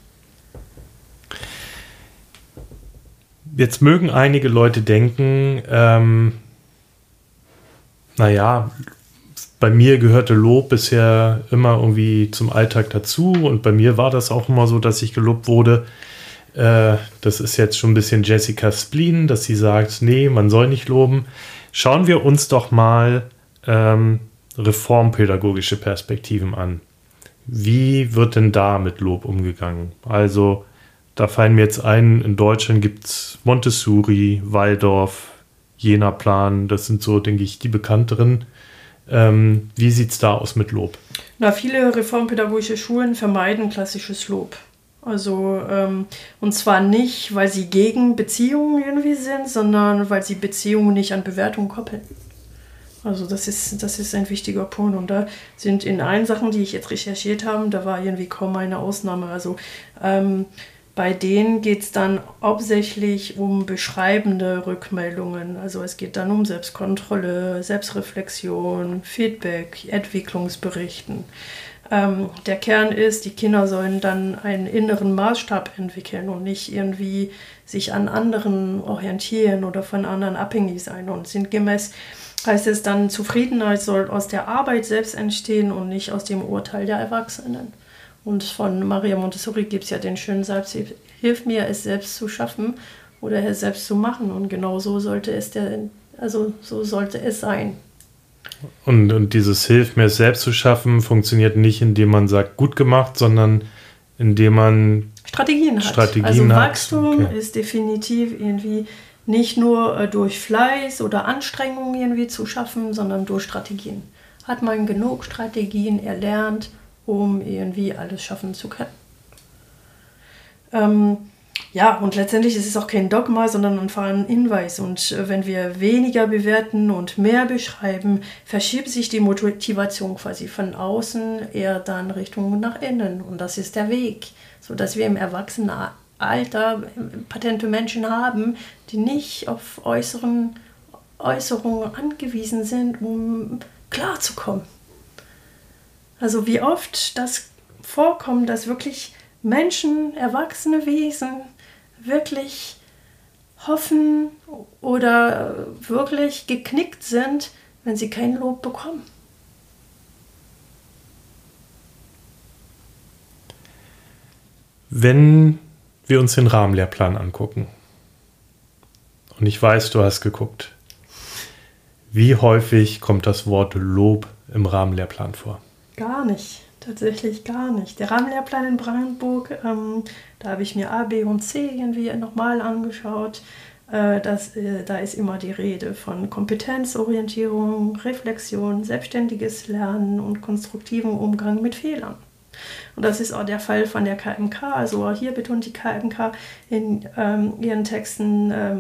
Jetzt mögen einige Leute denken, ähm, naja, bei mir gehörte Lob bisher immer irgendwie zum Alltag dazu und bei mir war das auch immer so, dass ich gelobt wurde. Äh, das ist jetzt schon ein bisschen Jessica Spleen, dass sie sagt, nee, man soll nicht loben. Schauen wir uns doch mal ähm, reformpädagogische Perspektiven an. Wie wird denn da mit Lob umgegangen? Also da fallen mir jetzt ein, in Deutschland gibt es Montessori, Waldorf, Jena-Plan, das sind so, denke ich, die bekannteren. Ähm, wie sieht es da aus mit Lob? Na, viele reformpädagogische Schulen vermeiden klassisches Lob. Also, ähm, und zwar nicht, weil sie gegen Beziehungen irgendwie sind, sondern weil sie Beziehungen nicht an Bewertung koppeln. Also das ist, das ist ein wichtiger Punkt. Und da sind in allen Sachen, die ich jetzt recherchiert habe, da war irgendwie kaum eine Ausnahme. Also ähm, bei denen geht es dann hauptsächlich um beschreibende Rückmeldungen. Also es geht dann um Selbstkontrolle, Selbstreflexion, Feedback, Entwicklungsberichten. Ähm, der Kern ist, die Kinder sollen dann einen inneren Maßstab entwickeln und nicht irgendwie sich an anderen orientieren oder von anderen abhängig sein. Und sinngemäß heißt es dann, Zufriedenheit soll aus der Arbeit selbst entstehen und nicht aus dem Urteil der Erwachsenen. Und von Maria Montessori gibt es ja den schönen Satz, hilf mir, es selbst zu schaffen oder es selbst zu machen. Und genau so sollte es, der, also so sollte es sein. Und, und dieses Hilf mir, es selbst zu schaffen, funktioniert nicht, indem man sagt, gut gemacht, sondern indem man Strategien hat. Strategien also hat. Wachstum Okay. ist definitiv irgendwie nicht nur äh, durch Fleiß oder Anstrengung irgendwie zu schaffen, sondern durch Strategien. Hat man genug Strategien erlernt, um irgendwie alles schaffen zu können. Ähm, ja, und letztendlich ist es auch kein Dogma, sondern einfach ein Hinweis. Und äh, wenn wir weniger bewerten und mehr beschreiben, verschiebt sich die Motivation quasi von außen eher dann Richtung nach innen. Und das ist der Weg, sodass wir im Erwachsenenalter patente Menschen haben, die nicht auf äußeren Äußerungen angewiesen sind, um klarzukommen. Also wie oft das vorkommt, dass wirklich Menschen, erwachsene Wesen wirklich hoffen oder wirklich geknickt sind, wenn sie kein Lob bekommen. Wenn wir uns den Rahmenlehrplan angucken, und ich weiß, du hast geguckt, wie häufig kommt das Wort Lob im Rahmenlehrplan vor? Gar nicht. Tatsächlich gar nicht. Der Rahmenlehrplan in Brandenburg, ähm, da habe ich mir A, B und C irgendwie nochmal angeschaut. Äh, das, äh, da ist immer die Rede von Kompetenzorientierung, Reflexion, selbstständiges Lernen und konstruktivem Umgang mit Fehlern. Und das ist auch der Fall von der K M K. Also auch hier betont die K M K in ähm, ihren Texten, ähm,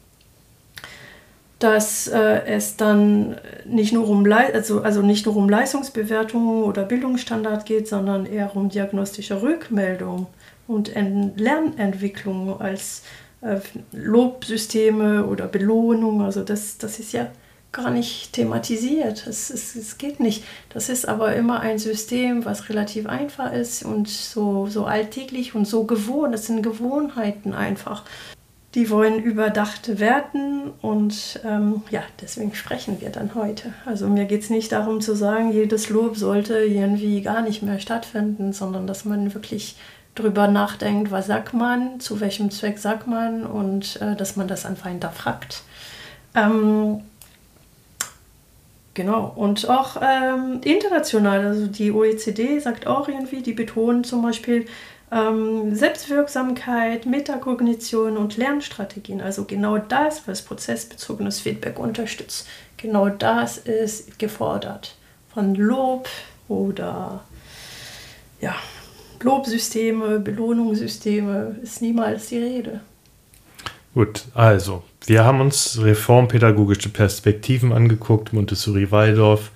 dass äh, es dann nicht nur um Le- also, also nicht nur um Leistungsbewertung oder Bildungsstandard geht, sondern eher um diagnostische Rückmeldung und en- Lernentwicklung als äh, Lobsysteme oder Belohnung. Also das, das ist ja gar nicht thematisiert. Es, es, es geht nicht. Das ist aber immer ein System, was relativ einfach ist und so, so alltäglich und so gewohnt. Das sind Gewohnheiten einfach. Die wollen überdacht werden und ähm, ja, deswegen sprechen wir dann heute. Also mir geht es nicht darum zu sagen, jedes Lob sollte irgendwie gar nicht mehr stattfinden, sondern dass man wirklich drüber nachdenkt, was sagt man, zu welchem Zweck sagt man und äh, dass man das einfach hinterfragt. Ähm, genau, und auch ähm, international, also die O E C D sagt auch irgendwie, die betonen zum Beispiel, Ähm, Selbstwirksamkeit, Metakognition und Lernstrategien, also genau das, was prozessbezogenes Feedback unterstützt, genau das ist gefordert. Von Lob oder ja, Lobsysteme, Belohnungssysteme ist niemals die Rede. Gut, also, wir haben uns reformpädagogische Perspektiven angeguckt, Montessori-Waldorf.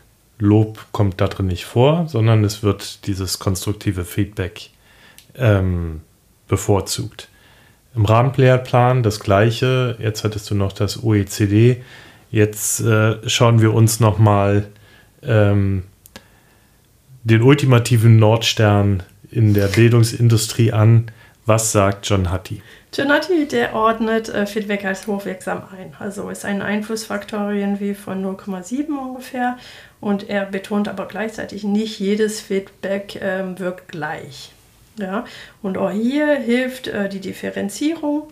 Lob kommt da drin nicht vor, sondern es wird dieses konstruktive Feedback Ähm, bevorzugt. Im Rahmenlehrplan das Gleiche. Jetzt hattest du noch das O E C D. Jetzt äh, schauen wir uns nochmal ähm, den ultimativen Nordstern in der Bildungsindustrie an. Was sagt John Hattie? John Hattie, der ordnet äh, Feedback als hochwirksam ein. Also ist ein Einflussfaktor irgendwie von null Komma sieben ungefähr. Und er betont aber gleichzeitig, nicht jedes Feedback ähm, wirkt gleich. Ja, und auch hier hilft äh, die Differenzierung,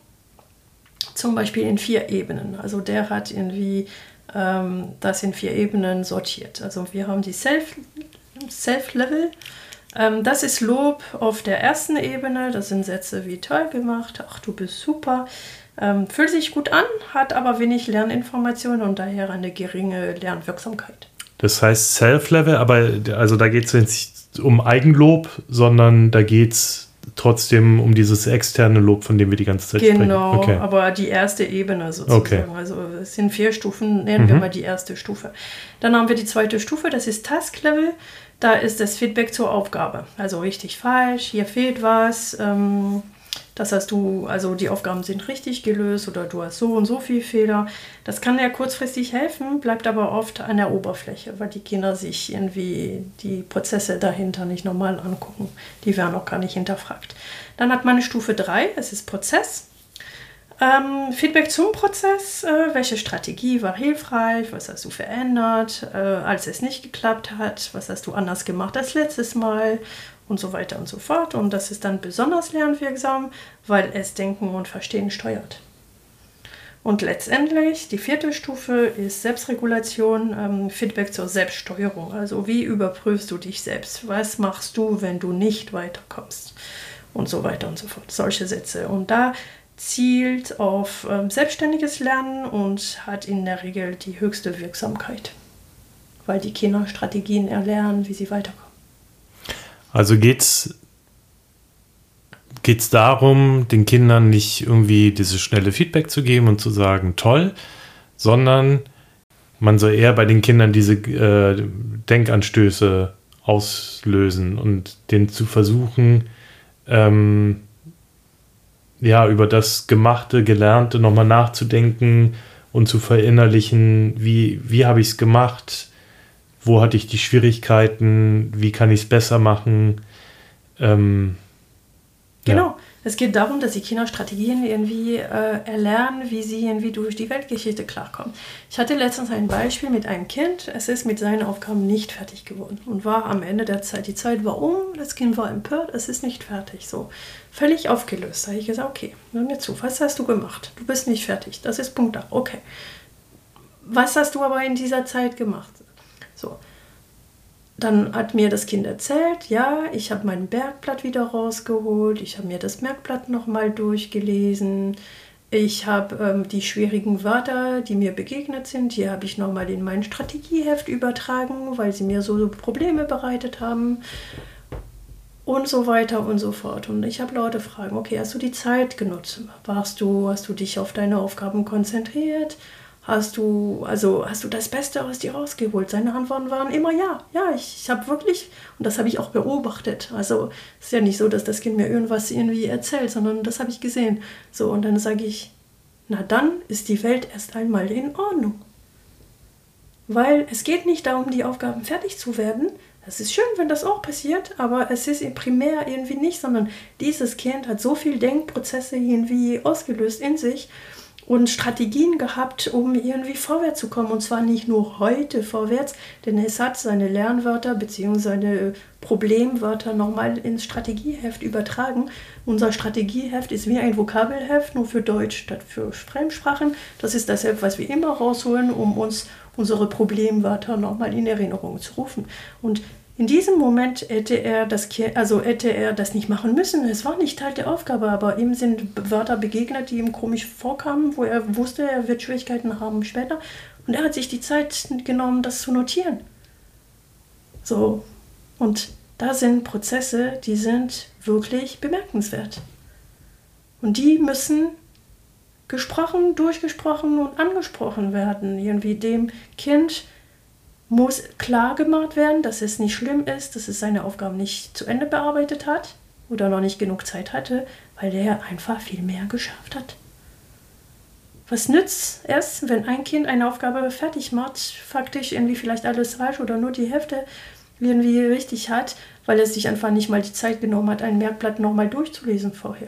zum Beispiel in vier Ebenen. Also der hat irgendwie ähm, das in vier Ebenen sortiert. Also wir haben die Self, Self-Level. Ähm, das ist Lob auf der ersten Ebene. Das sind Sätze wie toll gemacht, ach du bist super. Ähm, fühlt sich gut an, hat aber wenig Lerninformationen und daher eine geringe Lernwirksamkeit. Das heißt Self-Level, aber also da geht es nicht um Eigenlob, sondern da geht es trotzdem um dieses externe Lob, von dem wir die ganze Zeit genau, sprechen. Genau, okay. aber die erste Ebene sozusagen. Okay. Also es sind vier Stufen, nennen mhm. wir mal die erste Stufe. Dann haben wir die zweite Stufe, das ist Task-Level. Da ist das Feedback zur Aufgabe. Also richtig, falsch, hier fehlt was. Ähm, das heißt, du, also die Aufgaben sind richtig gelöst oder du hast so und so viel Fehler. Das kann ja kurzfristig helfen, bleibt aber oft an der Oberfläche, weil die Kinder sich irgendwie die Prozesse dahinter nicht normal angucken. Die werden auch gar nicht hinterfragt. Dann hat man eine Stufe drei, das ist Prozess. Ähm, Feedback zum Prozess, äh, welche Strategie war hilfreich, was hast du verändert, äh, als es nicht geklappt hat, was hast du anders gemacht als letztes Mal und so weiter und so fort. Und das ist dann besonders lernwirksam, weil es Denken und Verstehen steuert. Und letztendlich, die vierte Stufe ist Selbstregulation, ähm, Feedback zur Selbststeuerung. Also wie überprüfst du dich selbst? Was machst du, wenn du nicht weiterkommst? und so weiter und so fort. Solche Sätze. Und da zielt auf ähm, selbstständiges Lernen und hat in der Regel die höchste Wirksamkeit, weil die Kinder Strategien erlernen, wie sie weiterkommen. Also geht's geht's darum, den Kindern nicht irgendwie dieses schnelle Feedback zu geben und zu sagen, toll, sondern man soll eher bei den Kindern diese äh, Denkanstöße auslösen und denen zu versuchen, ähm, ja, über das Gemachte, Gelernte nochmal nachzudenken und zu verinnerlichen, wie, wie habe ich es gemacht, wo hatte ich die Schwierigkeiten, wie kann ich es besser machen. Ähm, genau, ja. Es geht darum, dass die Kinder Strategien irgendwie äh, erlernen, wie sie irgendwie durch die Weltgeschichte klarkommen. Ich hatte letztens ein Beispiel mit einem Kind, es ist mit seinen Aufgaben nicht fertig geworden und war am Ende der Zeit, die Zeit war um, das Kind war empört, es ist nicht fertig, so völlig aufgelöst. Da habe ich gesagt, okay, hör mir zu, was hast du gemacht? Du bist nicht fertig, das ist Punkt A, okay. Was hast du aber in dieser Zeit gemacht? So. Dann hat mir das Kind erzählt, ja, ich habe mein Merkblatt wieder rausgeholt, ich habe mir das Merkblatt nochmal durchgelesen, ich habe ähm, die schwierigen Wörter, die mir begegnet sind, die habe ich nochmal in mein Strategieheft übertragen, weil sie mir so Probleme bereitet haben und so weiter und so fort. Und ich habe laute Fragen, okay, hast du die Zeit genutzt? Warst du, hast du dich auf deine Aufgaben konzentriert? Hast du, also hast du das Beste aus dir rausgeholt? Seine Antworten waren immer ja. Ja, ich, ich habe wirklich, und das habe ich auch beobachtet. Also es ist ja nicht so, dass das Kind mir irgendwas irgendwie erzählt, sondern das habe ich gesehen. So, und dann sage ich, na dann ist die Welt erst einmal in Ordnung. Weil es geht nicht darum, die Aufgaben fertig zu werden. Es ist schön, wenn das auch passiert, aber es ist primär irgendwie nicht, sondern dieses Kind hat so viele Denkprozesse irgendwie ausgelöst in sich, und Strategien gehabt, um irgendwie vorwärts zu kommen. Und zwar nicht nur heute vorwärts, denn es hat seine Lernwörter bzw. seine Problemwörter nochmal ins Strategieheft übertragen. Unser Strategieheft ist wie ein Vokabelheft, nur für Deutsch statt für Fremdsprachen. Das ist dasselbe, was wir immer rausholen, um uns unsere Problemwörter nochmal in Erinnerung zu rufen. Und in diesem Moment hätte er das, also hätte er das nicht machen müssen. Es war nicht Teil der Aufgabe, aber ihm sind Wörter begegnet, die ihm komisch vorkamen, wo er wusste, er wird Schwierigkeiten haben später. Und er hat sich die Zeit genommen, das zu notieren. So, und da sind Prozesse, die sind wirklich bemerkenswert. Und die müssen gesprochen, durchgesprochen und angesprochen werden. Irgendwie dem Kind muss klar gemacht werden, dass es nicht schlimm ist, dass es seine Aufgaben nicht zu Ende bearbeitet hat oder noch nicht genug Zeit hatte, weil er einfach viel mehr geschafft hat. Was nützt es, wenn ein Kind eine Aufgabe fertig macht, faktisch irgendwie vielleicht alles falsch oder nur die Hälfte irgendwie richtig hat, weil es sich einfach nicht mal die Zeit genommen hat, ein Merkblatt nochmal durchzulesen vorher.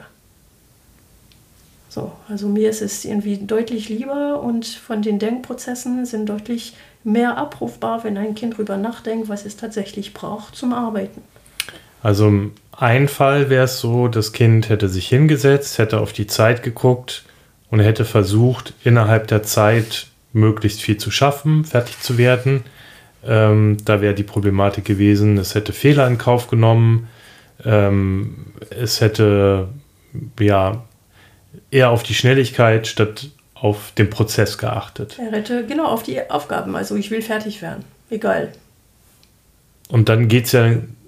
So, also mir ist es irgendwie deutlich lieber und von den Denkprozessen sind deutlich mehr abrufbar, wenn ein Kind drüber nachdenkt, was es tatsächlich braucht zum Arbeiten. Also im einen Fall wäre es so, das Kind hätte sich hingesetzt, hätte auf die Zeit geguckt und hätte versucht, innerhalb der Zeit möglichst viel zu schaffen, fertig zu werden. Ähm, da wäre die Problematik gewesen, es hätte Fehler in Kauf genommen, ähm, es hätte ja eher auf die Schnelligkeit statt auf den Prozess geachtet. Er hätte genau auf die Aufgaben, also ich will fertig werden, egal. Und dann geht es ja,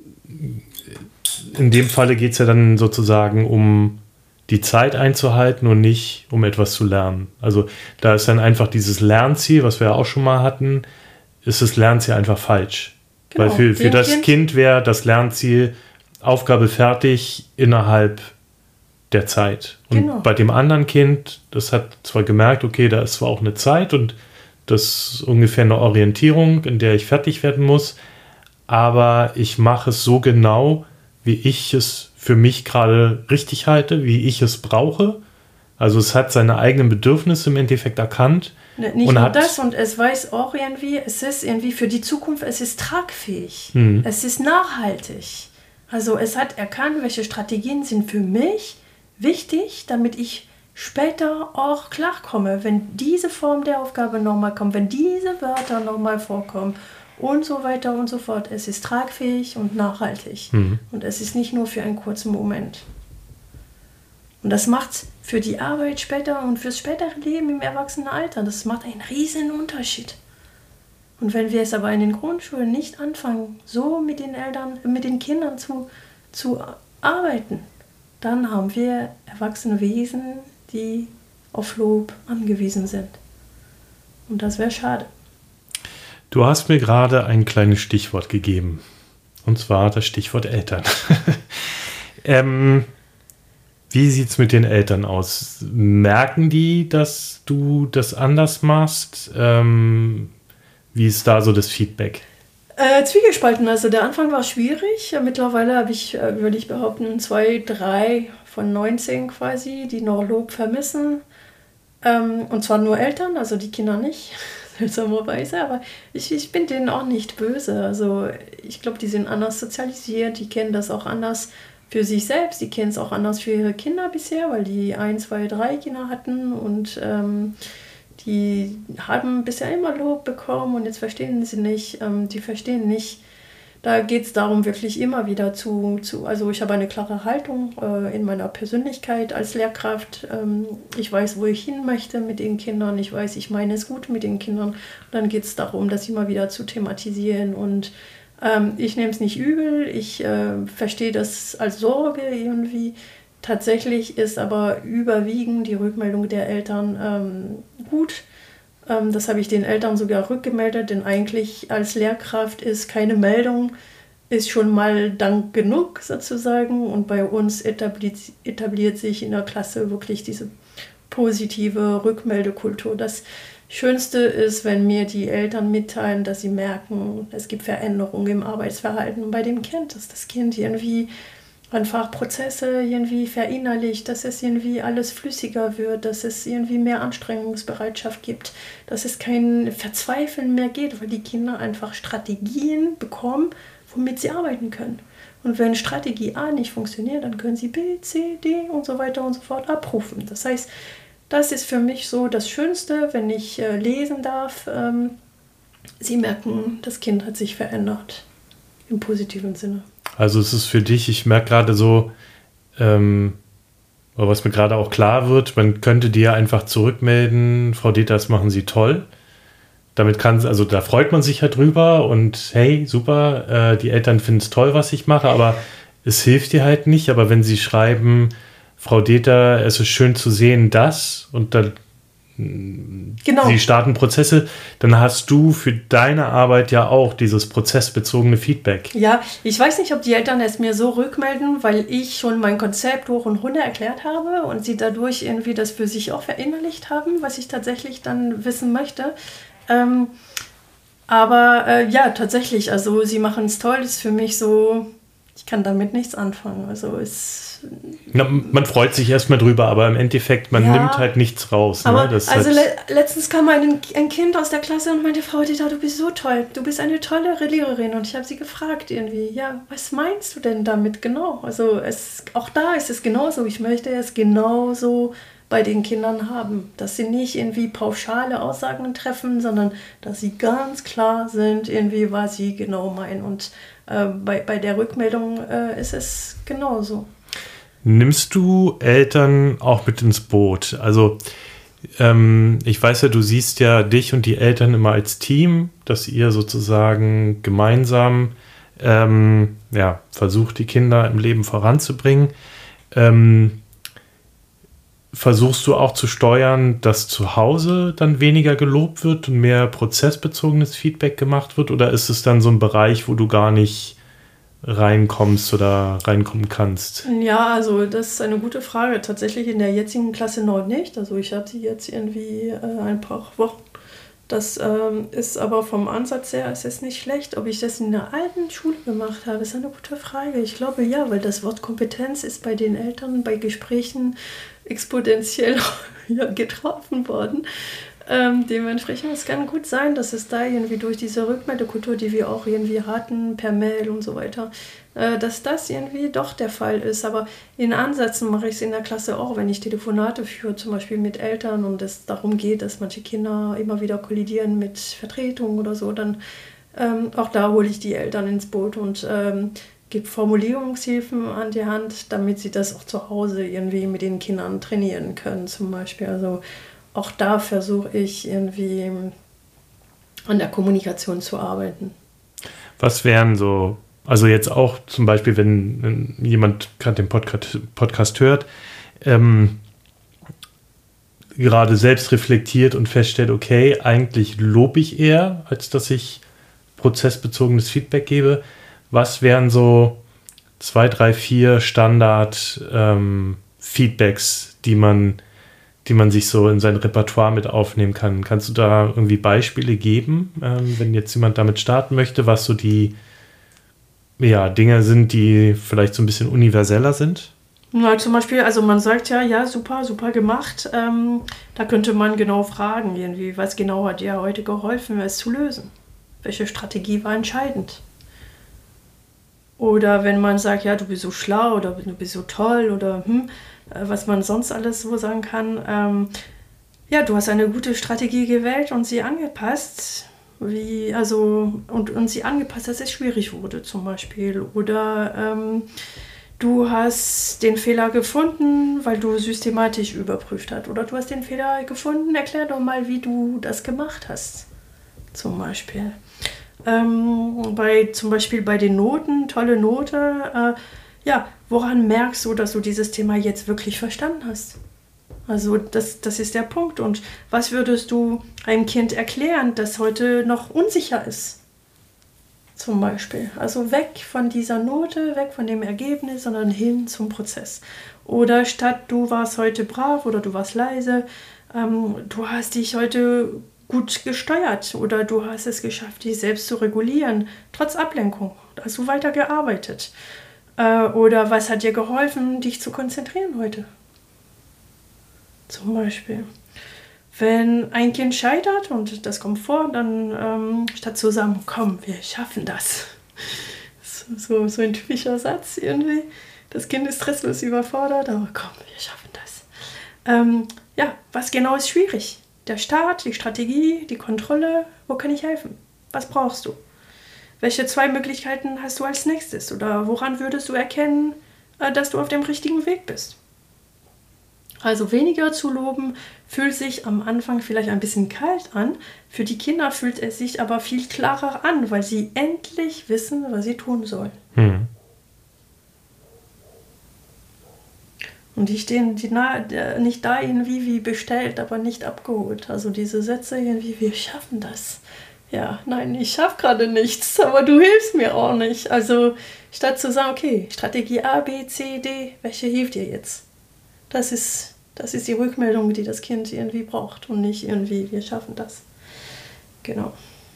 in dem Falle geht es ja dann sozusagen um die Zeit einzuhalten und nicht um etwas zu lernen. Also da ist dann einfach dieses Lernziel, was wir ja auch schon mal hatten, ist das Lernziel einfach falsch. Genau. Weil für, für das Kind, kind wäre das Lernziel Aufgabe fertig innerhalb der Zeit. Und genau. Bei dem anderen Kind, das hat zwar gemerkt, okay, da ist zwar auch eine Zeit und das ist ungefähr eine Orientierung, in der ich fertig werden muss, aber ich mache es so genau, wie ich es für mich gerade richtig halte, wie ich es brauche. Also es hat seine eigenen Bedürfnisse im Endeffekt erkannt. Nicht und nur hat das, und es weiß auch irgendwie, es ist irgendwie für die Zukunft, es ist tragfähig, hm. es ist nachhaltig. Also es hat erkannt, welche Strategien sind für mich wichtig, damit ich später auch klarkomme, wenn diese Form der Aufgabe nochmal kommt, wenn diese Wörter nochmal vorkommen und so weiter und so fort. Es ist tragfähig und nachhaltig. Mhm. Und es ist nicht nur für einen kurzen Moment. Und das macht für die Arbeit später und fürs spätere Leben im Erwachsenenalter, das macht einen riesen Unterschied. Und wenn wir es aber in den Grundschulen nicht anfangen, so mit den Eltern, mit den Kindern zu, zu arbeiten, dann haben wir erwachsene Wesen, die auf Lob angewiesen sind. Und das wäre schade. Du hast mir gerade ein kleines Stichwort gegeben. Und zwar das Stichwort Eltern. ähm, wie sieht es mit den Eltern aus? Merken die, dass du das anders machst? Ähm, wie ist da so das Feedback? Äh, Zwiegespalten. Also der Anfang war schwierig. Mittlerweile habe ich, äh, würde ich behaupten, zwei, drei von neunzehn quasi, die noch Lob vermissen. Ähm, und zwar nur Eltern, also die Kinder nicht. Seltsamerweise, aber ich, ich bin denen auch nicht böse. Also ich glaube, die sind anders sozialisiert, die kennen das auch anders für sich selbst, die kennen es auch anders für ihre Kinder bisher, weil die ein, zwei, drei Kinder hatten und ähm, die haben bisher immer Lob bekommen und jetzt verstehen sie nicht, ähm, die verstehen nicht. Da geht es darum, wirklich immer wieder zu, zu, also ich habe eine klare Haltung äh, in meiner Persönlichkeit als Lehrkraft. Ähm, ich weiß, wo ich hin möchte mit den Kindern. Ich weiß, ich meine es gut mit den Kindern. Und dann geht es darum, das immer wieder zu thematisieren. Und ähm, ich nehme es nicht übel. Ich äh, verstehe das als Sorge irgendwie. Tatsächlich ist aber überwiegend die Rückmeldung der Eltern ähm, gut. Das habe ich den Eltern sogar rückgemeldet, denn eigentlich als Lehrkraft ist keine Meldung, ist schon mal Dank genug sozusagen. Und bei uns etabliert, etabliert sich in der Klasse wirklich diese positive Rückmeldekultur. Das Schönste ist, wenn mir die Eltern mitteilen, dass sie merken, es gibt Veränderungen im Arbeitsverhalten bei dem Kind, dass das Kind irgendwie einfach Prozesse irgendwie verinnerlicht, dass es irgendwie alles flüssiger wird, dass es irgendwie mehr Anstrengungsbereitschaft gibt, dass es kein Verzweifeln mehr geht, weil die Kinder einfach Strategien bekommen, womit sie arbeiten können. Und wenn Strategie A nicht funktioniert, dann können sie B, C, D und so weiter und so fort abrufen. Das heißt, das ist für mich so das Schönste, wenn ich äh, lesen darf. Ähm, sie merken, das Kind hat sich verändert, im positiven Sinne. Also es ist für dich, ich merke gerade so, ähm, was mir gerade auch klar wird, man könnte dir einfach zurückmelden, Frau Deter, das machen Sie toll. Damit kann, also da freut man sich ja drüber und hey, super, äh, die Eltern finden es toll, was ich mache, aber es hilft dir halt nicht. Aber wenn sie schreiben, Frau Deter, es ist schön zu sehen, dass, und dann genau. Sie starten Prozesse, dann hast du für deine Arbeit ja auch dieses prozessbezogene Feedback. Ja, ich weiß nicht, ob die Eltern es mir so rückmelden, weil ich schon mein Konzept hoch und runter erklärt habe und sie dadurch irgendwie das für sich auch verinnerlicht haben, was ich tatsächlich dann wissen möchte. Ähm, aber äh, ja, tatsächlich, also sie machen es toll, ist für mich so, ich kann damit nichts anfangen. Also es Na, man freut sich erstmal drüber, aber im Endeffekt, man ja, nimmt halt nichts raus. Aber ne? das also halt le- letztens kam ein, ein Kind aus der Klasse und meinte, Frau Deter, du bist so toll, du bist eine tolle Lehrerin. Und ich habe sie gefragt irgendwie, ja, was meinst du denn damit genau? Also es, auch da ist es genauso, ich möchte es genauso bei den Kindern haben, dass sie nicht irgendwie pauschale Aussagen treffen, sondern dass sie ganz klar sind, irgendwie, was sie genau meinen. Und äh, bei, bei der Rückmeldung äh, ist es genauso. Nimmst du Eltern auch mit ins Boot? Also ähm, ich weiß ja, du siehst ja dich und die Eltern immer als Team, dass ihr sozusagen gemeinsam ähm, ja, versucht, die Kinder im Leben voranzubringen. Ähm, versuchst du auch zu steuern, dass zu Hause dann weniger gelobt wird und mehr prozessbezogenes Feedback gemacht wird? Oder ist es dann so ein Bereich, wo du gar nicht reinkommst oder reinkommen kannst? Ja, also das ist eine gute Frage. Tatsächlich in der jetzigen Klasse noch nicht. Also ich habe sie jetzt irgendwie äh, ein paar Wochen. Das ähm, ist aber vom Ansatz her ist es nicht schlecht. Ob ich das in der alten Schule gemacht habe, ist eine gute Frage. Ich glaube ja, weil das Wort Kompetenz ist bei den Eltern bei Gesprächen exponentiell ja, getroffen worden. Ähm, dementsprechend, es kann gut sein, dass es da irgendwie durch diese Rückmeldekultur, die wir auch irgendwie hatten, per Mail und so weiter, äh, dass das irgendwie doch der Fall ist. Aber in Ansätzen mache ich es in der Klasse auch, wenn ich Telefonate führe, zum Beispiel mit Eltern und es darum geht, dass manche Kinder immer wieder kollidieren mit Vertretungen oder so, dann ähm, auch da hole ich die Eltern ins Boot und ähm, gebe Formulierungshilfen an die Hand, damit sie das auch zu Hause irgendwie mit den Kindern trainieren können zum Beispiel. Also auch da versuche ich irgendwie an der Kommunikation zu arbeiten. Was wären so, also jetzt auch zum Beispiel, wenn, wenn jemand gerade den Podcast, Podcast hört, ähm, gerade selbst reflektiert und feststellt, okay, eigentlich lobe ich eher, als dass ich prozessbezogenes Feedback gebe. Was wären so zwei, drei, vier Standard-Feedbacks, ähm, die man, die man sich so in sein Repertoire mit aufnehmen kann? Kannst du da irgendwie Beispiele geben, ähm, wenn jetzt jemand damit starten möchte, was so die ja, Dinge sind, die vielleicht so ein bisschen universeller sind? Ja, zum Beispiel, also man sagt ja, ja, super, super gemacht. Ähm, da könnte man genau fragen, irgendwie, was genau hat dir heute geholfen, es zu lösen? Welche Strategie war entscheidend? Oder wenn man sagt, ja, du bist so schlau oder du bist so toll oder hm, was man sonst alles so sagen kann. Ähm, ja, du hast eine gute Strategie gewählt und sie angepasst, wie, also, und, und sie angepasst, dass es schwierig wurde zum Beispiel. Oder ähm, du hast den Fehler gefunden, weil du systematisch überprüft hast. Oder du hast den Fehler gefunden, erklär doch mal, wie du das gemacht hast, zum Beispiel. Ähm, bei, zum Beispiel bei den Noten, tolle Note, äh, ja, woran merkst du, dass du dieses Thema jetzt wirklich verstanden hast? Also das, das ist der Punkt. Und was würdest du einem Kind erklären, das heute noch unsicher ist? Zum Beispiel. Also weg von dieser Note, weg von dem Ergebnis, sondern hin zum Prozess. Oder statt du warst heute brav oder du warst leise, ähm, du hast dich heute gut gesteuert oder du hast es geschafft, dich selbst zu regulieren, trotz Ablenkung. Hast du weiter gearbeitet? Äh, oder was hat dir geholfen, dich zu konzentrieren heute? Zum Beispiel. Wenn ein Kind scheitert und das kommt vor, dann ähm, statt zu sagen, komm, wir schaffen das. So, so ein typischer Satz irgendwie. Das Kind ist stresslos überfordert, aber komm, wir schaffen das. Ähm, ja, was genau ist schwierig? Der Start, die Strategie, die Kontrolle, wo kann ich helfen? Was brauchst du? Welche zwei Möglichkeiten hast du als nächstes? Oder woran würdest du erkennen, dass du auf dem richtigen Weg bist? Also weniger zu loben fühlt sich am Anfang vielleicht ein bisschen kalt an. Für die Kinder fühlt es sich aber viel klarer an, weil sie endlich wissen, was sie tun sollen. Hm. Und die stehen die na, nicht da irgendwie wie bestellt, aber nicht abgeholt. Also diese Sätze irgendwie, wir schaffen das. Ja, nein, ich schaffe gerade nichts, aber du hilfst mir auch nicht. Also statt zu sagen, okay, Strategie A, B, C, D, welche hilft dir jetzt? Das ist, das ist die Rückmeldung, die das Kind irgendwie braucht und nicht irgendwie, wir schaffen das. Genau.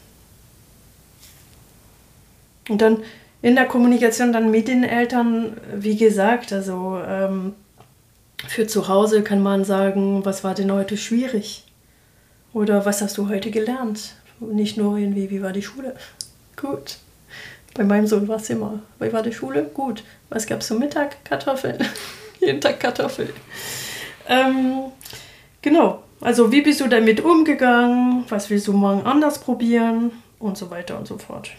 Und dann in der Kommunikation dann mit den Eltern, wie gesagt, also ähm, für zu Hause kann man sagen, was war denn heute schwierig? Oder was hast du heute gelernt? Nicht nur irgendwie, wie war die Schule? Gut. Bei meinem Sohn war es immer, wie war die Schule? Gut. Was gab es zum Mittag? Kartoffeln. Jeden Tag Kartoffeln. Ähm, genau. Also wie bist du damit umgegangen? Was willst du morgen anders probieren? Und so weiter und so fort.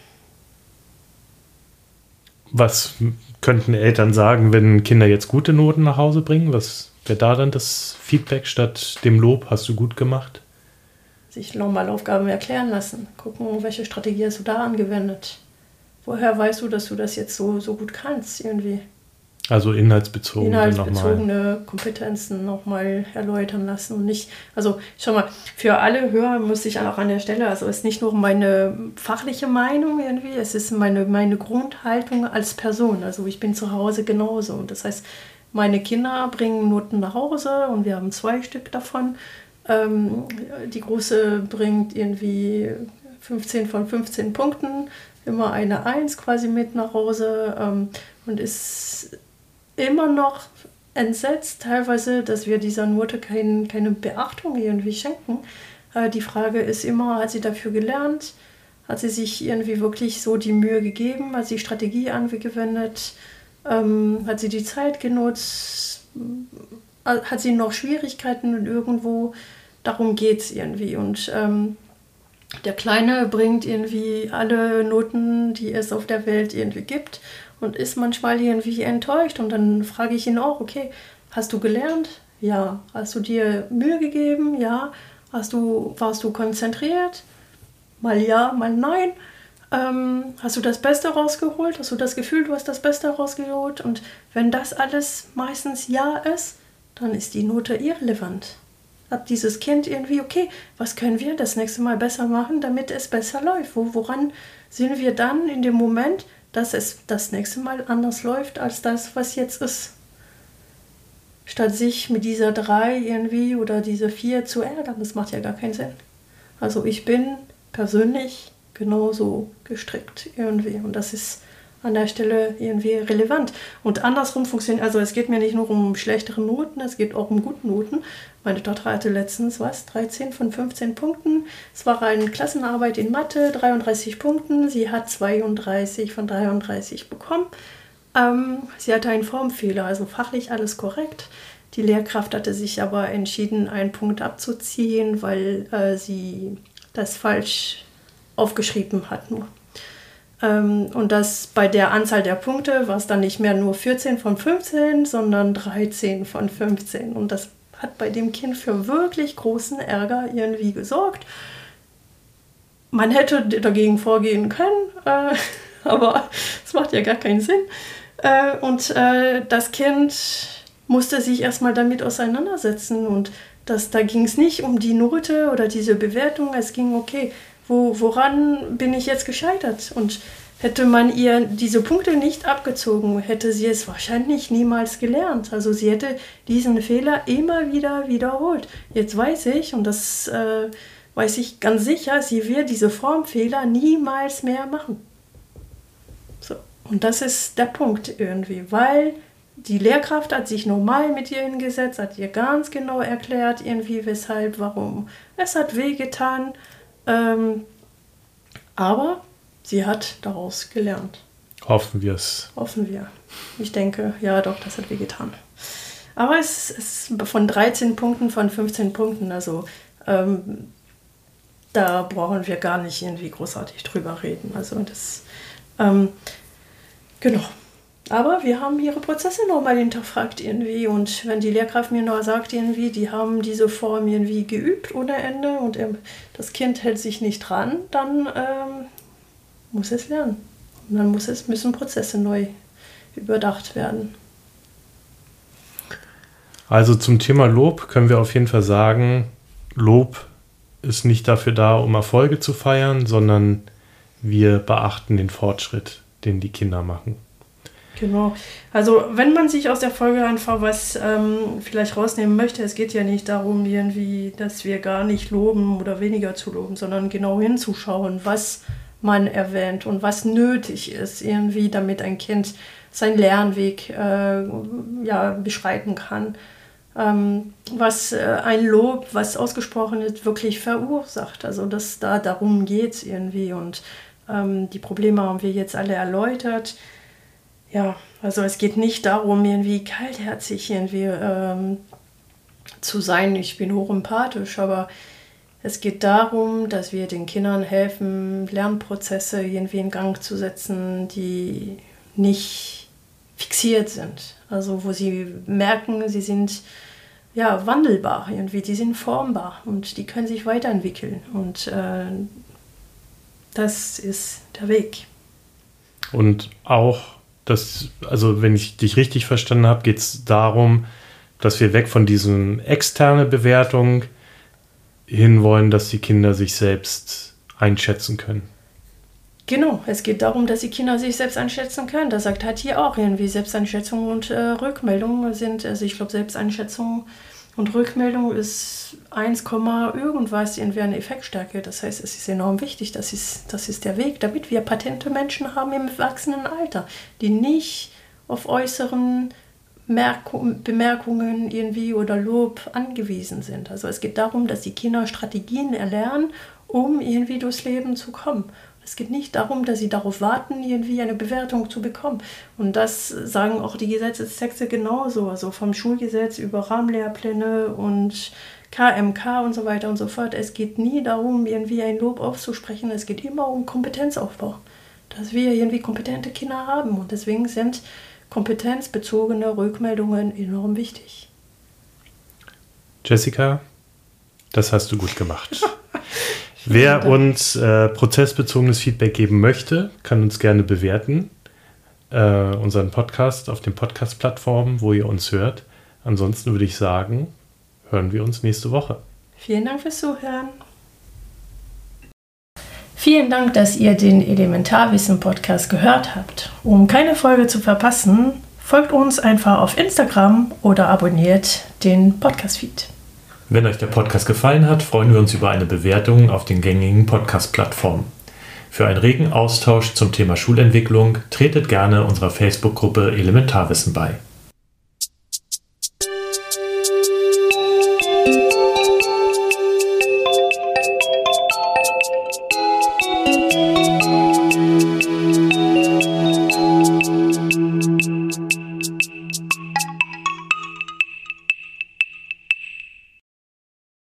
Was könnten Eltern sagen, wenn Kinder jetzt gute Noten nach Hause bringen? Was wäre da dann das Feedback statt dem Lob? Hast du gut gemacht? Sich nochmal Aufgaben erklären lassen. Gucken, welche Strategie hast du da angewendet? Woher weißt du, dass du das jetzt so, so gut kannst irgendwie? Also inhaltsbezogen. Inhaltsbezogene noch Kompetenzen nochmal erläutern lassen. Und nicht, also schau mal, für alle Hörer muss ich auch an der Stelle, also es ist nicht nur meine fachliche Meinung irgendwie, es ist meine, meine Grundhaltung als Person. Also ich bin zu Hause genauso. Und das heißt, meine Kinder bringen Noten nach Hause und wir haben zwei Stück davon. Ähm, die Große bringt irgendwie fünfzehn von fünfzehn Punkten, immer eine Eins quasi mit nach Hause ähm, und ist immer noch entsetzt teilweise, dass wir dieser Note kein, keine Beachtung irgendwie schenken. Äh, die Frage ist immer, hat sie dafür gelernt? Hat sie sich irgendwie wirklich so die Mühe gegeben? Hat sie Strategie angewendet? Ähm, hat sie die Zeit genutzt? Hat sie noch Schwierigkeiten irgendwo? Darum geht es irgendwie. Und ähm, der Kleine bringt irgendwie alle Noten, die es auf der Welt irgendwie gibt. und ist manchmal irgendwie enttäuscht. Und dann frage ich ihn auch, okay, hast du gelernt? Ja. Hast du dir Mühe gegeben? Ja. Hast du, warst du konzentriert? Mal ja, mal nein. Ähm, hast du das Beste rausgeholt? Hast du das Gefühl, du hast das Beste rausgeholt? Und wenn das alles meistens ja ist, dann ist die Note irrelevant. Hat dieses Kind irgendwie, okay, was können wir das nächste Mal besser machen, damit es besser läuft? Wo, woran sind wir dann in dem Moment, dass es das nächste Mal anders läuft, als das, was jetzt ist? Statt sich mit dieser drei irgendwie oder diese vier zu ärgern, das macht ja gar keinen Sinn. Also ich bin persönlich genauso gestrickt irgendwie und das ist an der Stelle irgendwie relevant. Und andersrum funktioniert, also es geht mir nicht nur um schlechtere Noten, es geht auch um gute Noten. Meine Tochter hatte letztens, was, dreizehn von fünfzehn Punkten. Es war eine Klassenarbeit in Mathe, dreiunddreißig Punkten. Sie hat zweiunddreißig von dreiunddreißig bekommen. Ähm, sie hatte einen Formfehler, also fachlich alles korrekt. Die Lehrkraft hatte sich aber entschieden, einen Punkt abzuziehen, weil äh, sie das falsch aufgeschrieben hat nur. Ähm, und das bei der Anzahl der Punkte war es dann nicht mehr nur vierzehn von fünfzehn, sondern dreizehn von fünfzehn. Und das hat bei dem Kind für wirklich großen Ärger irgendwie gesorgt. Man hätte dagegen vorgehen können, äh, aber es macht ja gar keinen Sinn. Äh, und äh, das Kind musste sich erstmal damit auseinandersetzen. Und das, da ging es nicht um die Note oder diese Bewertung. Es ging, okay, wo, woran bin ich jetzt gescheitert? Und hätte man ihr diese Punkte nicht abgezogen, hätte sie es wahrscheinlich niemals gelernt. Also sie hätte diesen Fehler immer wieder wiederholt. Jetzt weiß ich, und das äh, weiß ich ganz sicher, sie wird diese Formfehler niemals mehr machen. So. Und das ist der Punkt irgendwie, weil die Lehrkraft hat sich normal mit ihr hingesetzt, hat ihr ganz genau erklärt, irgendwie weshalb, warum. Es hat wehgetan, ähm, aber sie hat daraus gelernt. Hoffen wir es. Hoffen wir. Ich denke, ja doch, das hat wehgetan. Aber es ist von dreizehn Punkten, von fünfzehn Punkten, also ähm, da brauchen wir gar nicht irgendwie großartig drüber reden. Also das, ähm, genau. Aber wir haben ihre Prozesse nochmal hinterfragt irgendwie und wenn die Lehrkraft mir nur sagt irgendwie, die haben diese Form irgendwie geübt ohne Ende und das Kind hält sich nicht dran, dann ähm, muss es lernen. Und dann muss es, müssen Prozesse neu überdacht werden. Also zum Thema Lob können wir auf jeden Fall sagen, Lob ist nicht dafür da, um Erfolge zu feiern, sondern wir beachten den Fortschritt, den die Kinder machen. Genau. Also wenn man sich aus der Folge einfach was ähm, vielleicht rausnehmen möchte, es geht ja nicht darum, irgendwie, dass wir gar nicht loben oder weniger zu loben, sondern genau hinzuschauen, was man erwähnt und was nötig ist, irgendwie, damit ein Kind seinen Lernweg äh, ja, beschreiten kann. Ähm, was äh, ein Lob, was ausgesprochen ist, wirklich verursacht. Also dass da darum geht es irgendwie und ähm, die Probleme haben wir jetzt alle erläutert. Ja, also es geht nicht darum, irgendwie kaltherzig irgendwie ähm, zu sein. Ich bin hochempathisch, aber es geht darum, dass wir den Kindern helfen, Lernprozesse irgendwie in Gang zu setzen, die nicht fixiert sind. Also wo sie merken, sie sind ja wandelbar irgendwie, die sind formbar und die können sich weiterentwickeln. Und äh, das ist der Weg. Und auch Das, also wenn ich dich richtig verstanden habe, geht es darum, dass wir weg von diesen externen Bewertungen hinwollen, dass die Kinder sich selbst einschätzen können. Genau, es geht darum, dass die Kinder sich selbst einschätzen können. Das sagt halt hier auch irgendwie Selbsteinschätzung und äh, Rückmeldung sind, also ich glaube Selbsteinschätzung und Rückmeldung ist eins, irgendwas irgendwie eine Effektstärke. Das heißt, es ist enorm wichtig, das ist, das ist der Weg, damit wir patente Menschen haben im Erwachsenenalter, die nicht auf äußeren Merk- Bemerkungen irgendwie oder Lob angewiesen sind. Also es geht darum, dass die Kinder Strategien erlernen, um irgendwie durchs Leben zu kommen. Es geht nicht darum, dass sie darauf warten, irgendwie eine Bewertung zu bekommen. Und das sagen auch die Gesetzestexte genauso. Also vom Schulgesetz über Rahmenlehrpläne und K M K und so weiter und so fort. Es geht nie darum, irgendwie ein Lob auszusprechen. Es geht immer um Kompetenzaufbau. dass wir irgendwie kompetente Kinder haben. Und deswegen sind kompetenzbezogene Rückmeldungen enorm wichtig. Jessica, das hast du gut gemacht. Wer uns äh, prozessbezogenes Feedback geben möchte, kann uns gerne bewerten. Äh, unseren Podcast auf den Podcast-Plattformen, wo ihr uns hört. Ansonsten würde ich sagen, hören wir uns nächste Woche. Vielen Dank fürs Zuhören. Vielen Dank, dass ihr den Elementarwissen-Podcast gehört habt. Um keine Folge zu verpassen, folgt uns einfach auf Instagram oder abonniert den Podcast-Feed. Wenn euch der Podcast gefallen hat, freuen wir uns über eine Bewertung auf den gängigen Podcast-Plattformen. Für einen regen Austausch zum Thema Schulentwicklung tretet gerne unserer Facebook-Gruppe Elementarwissen bei.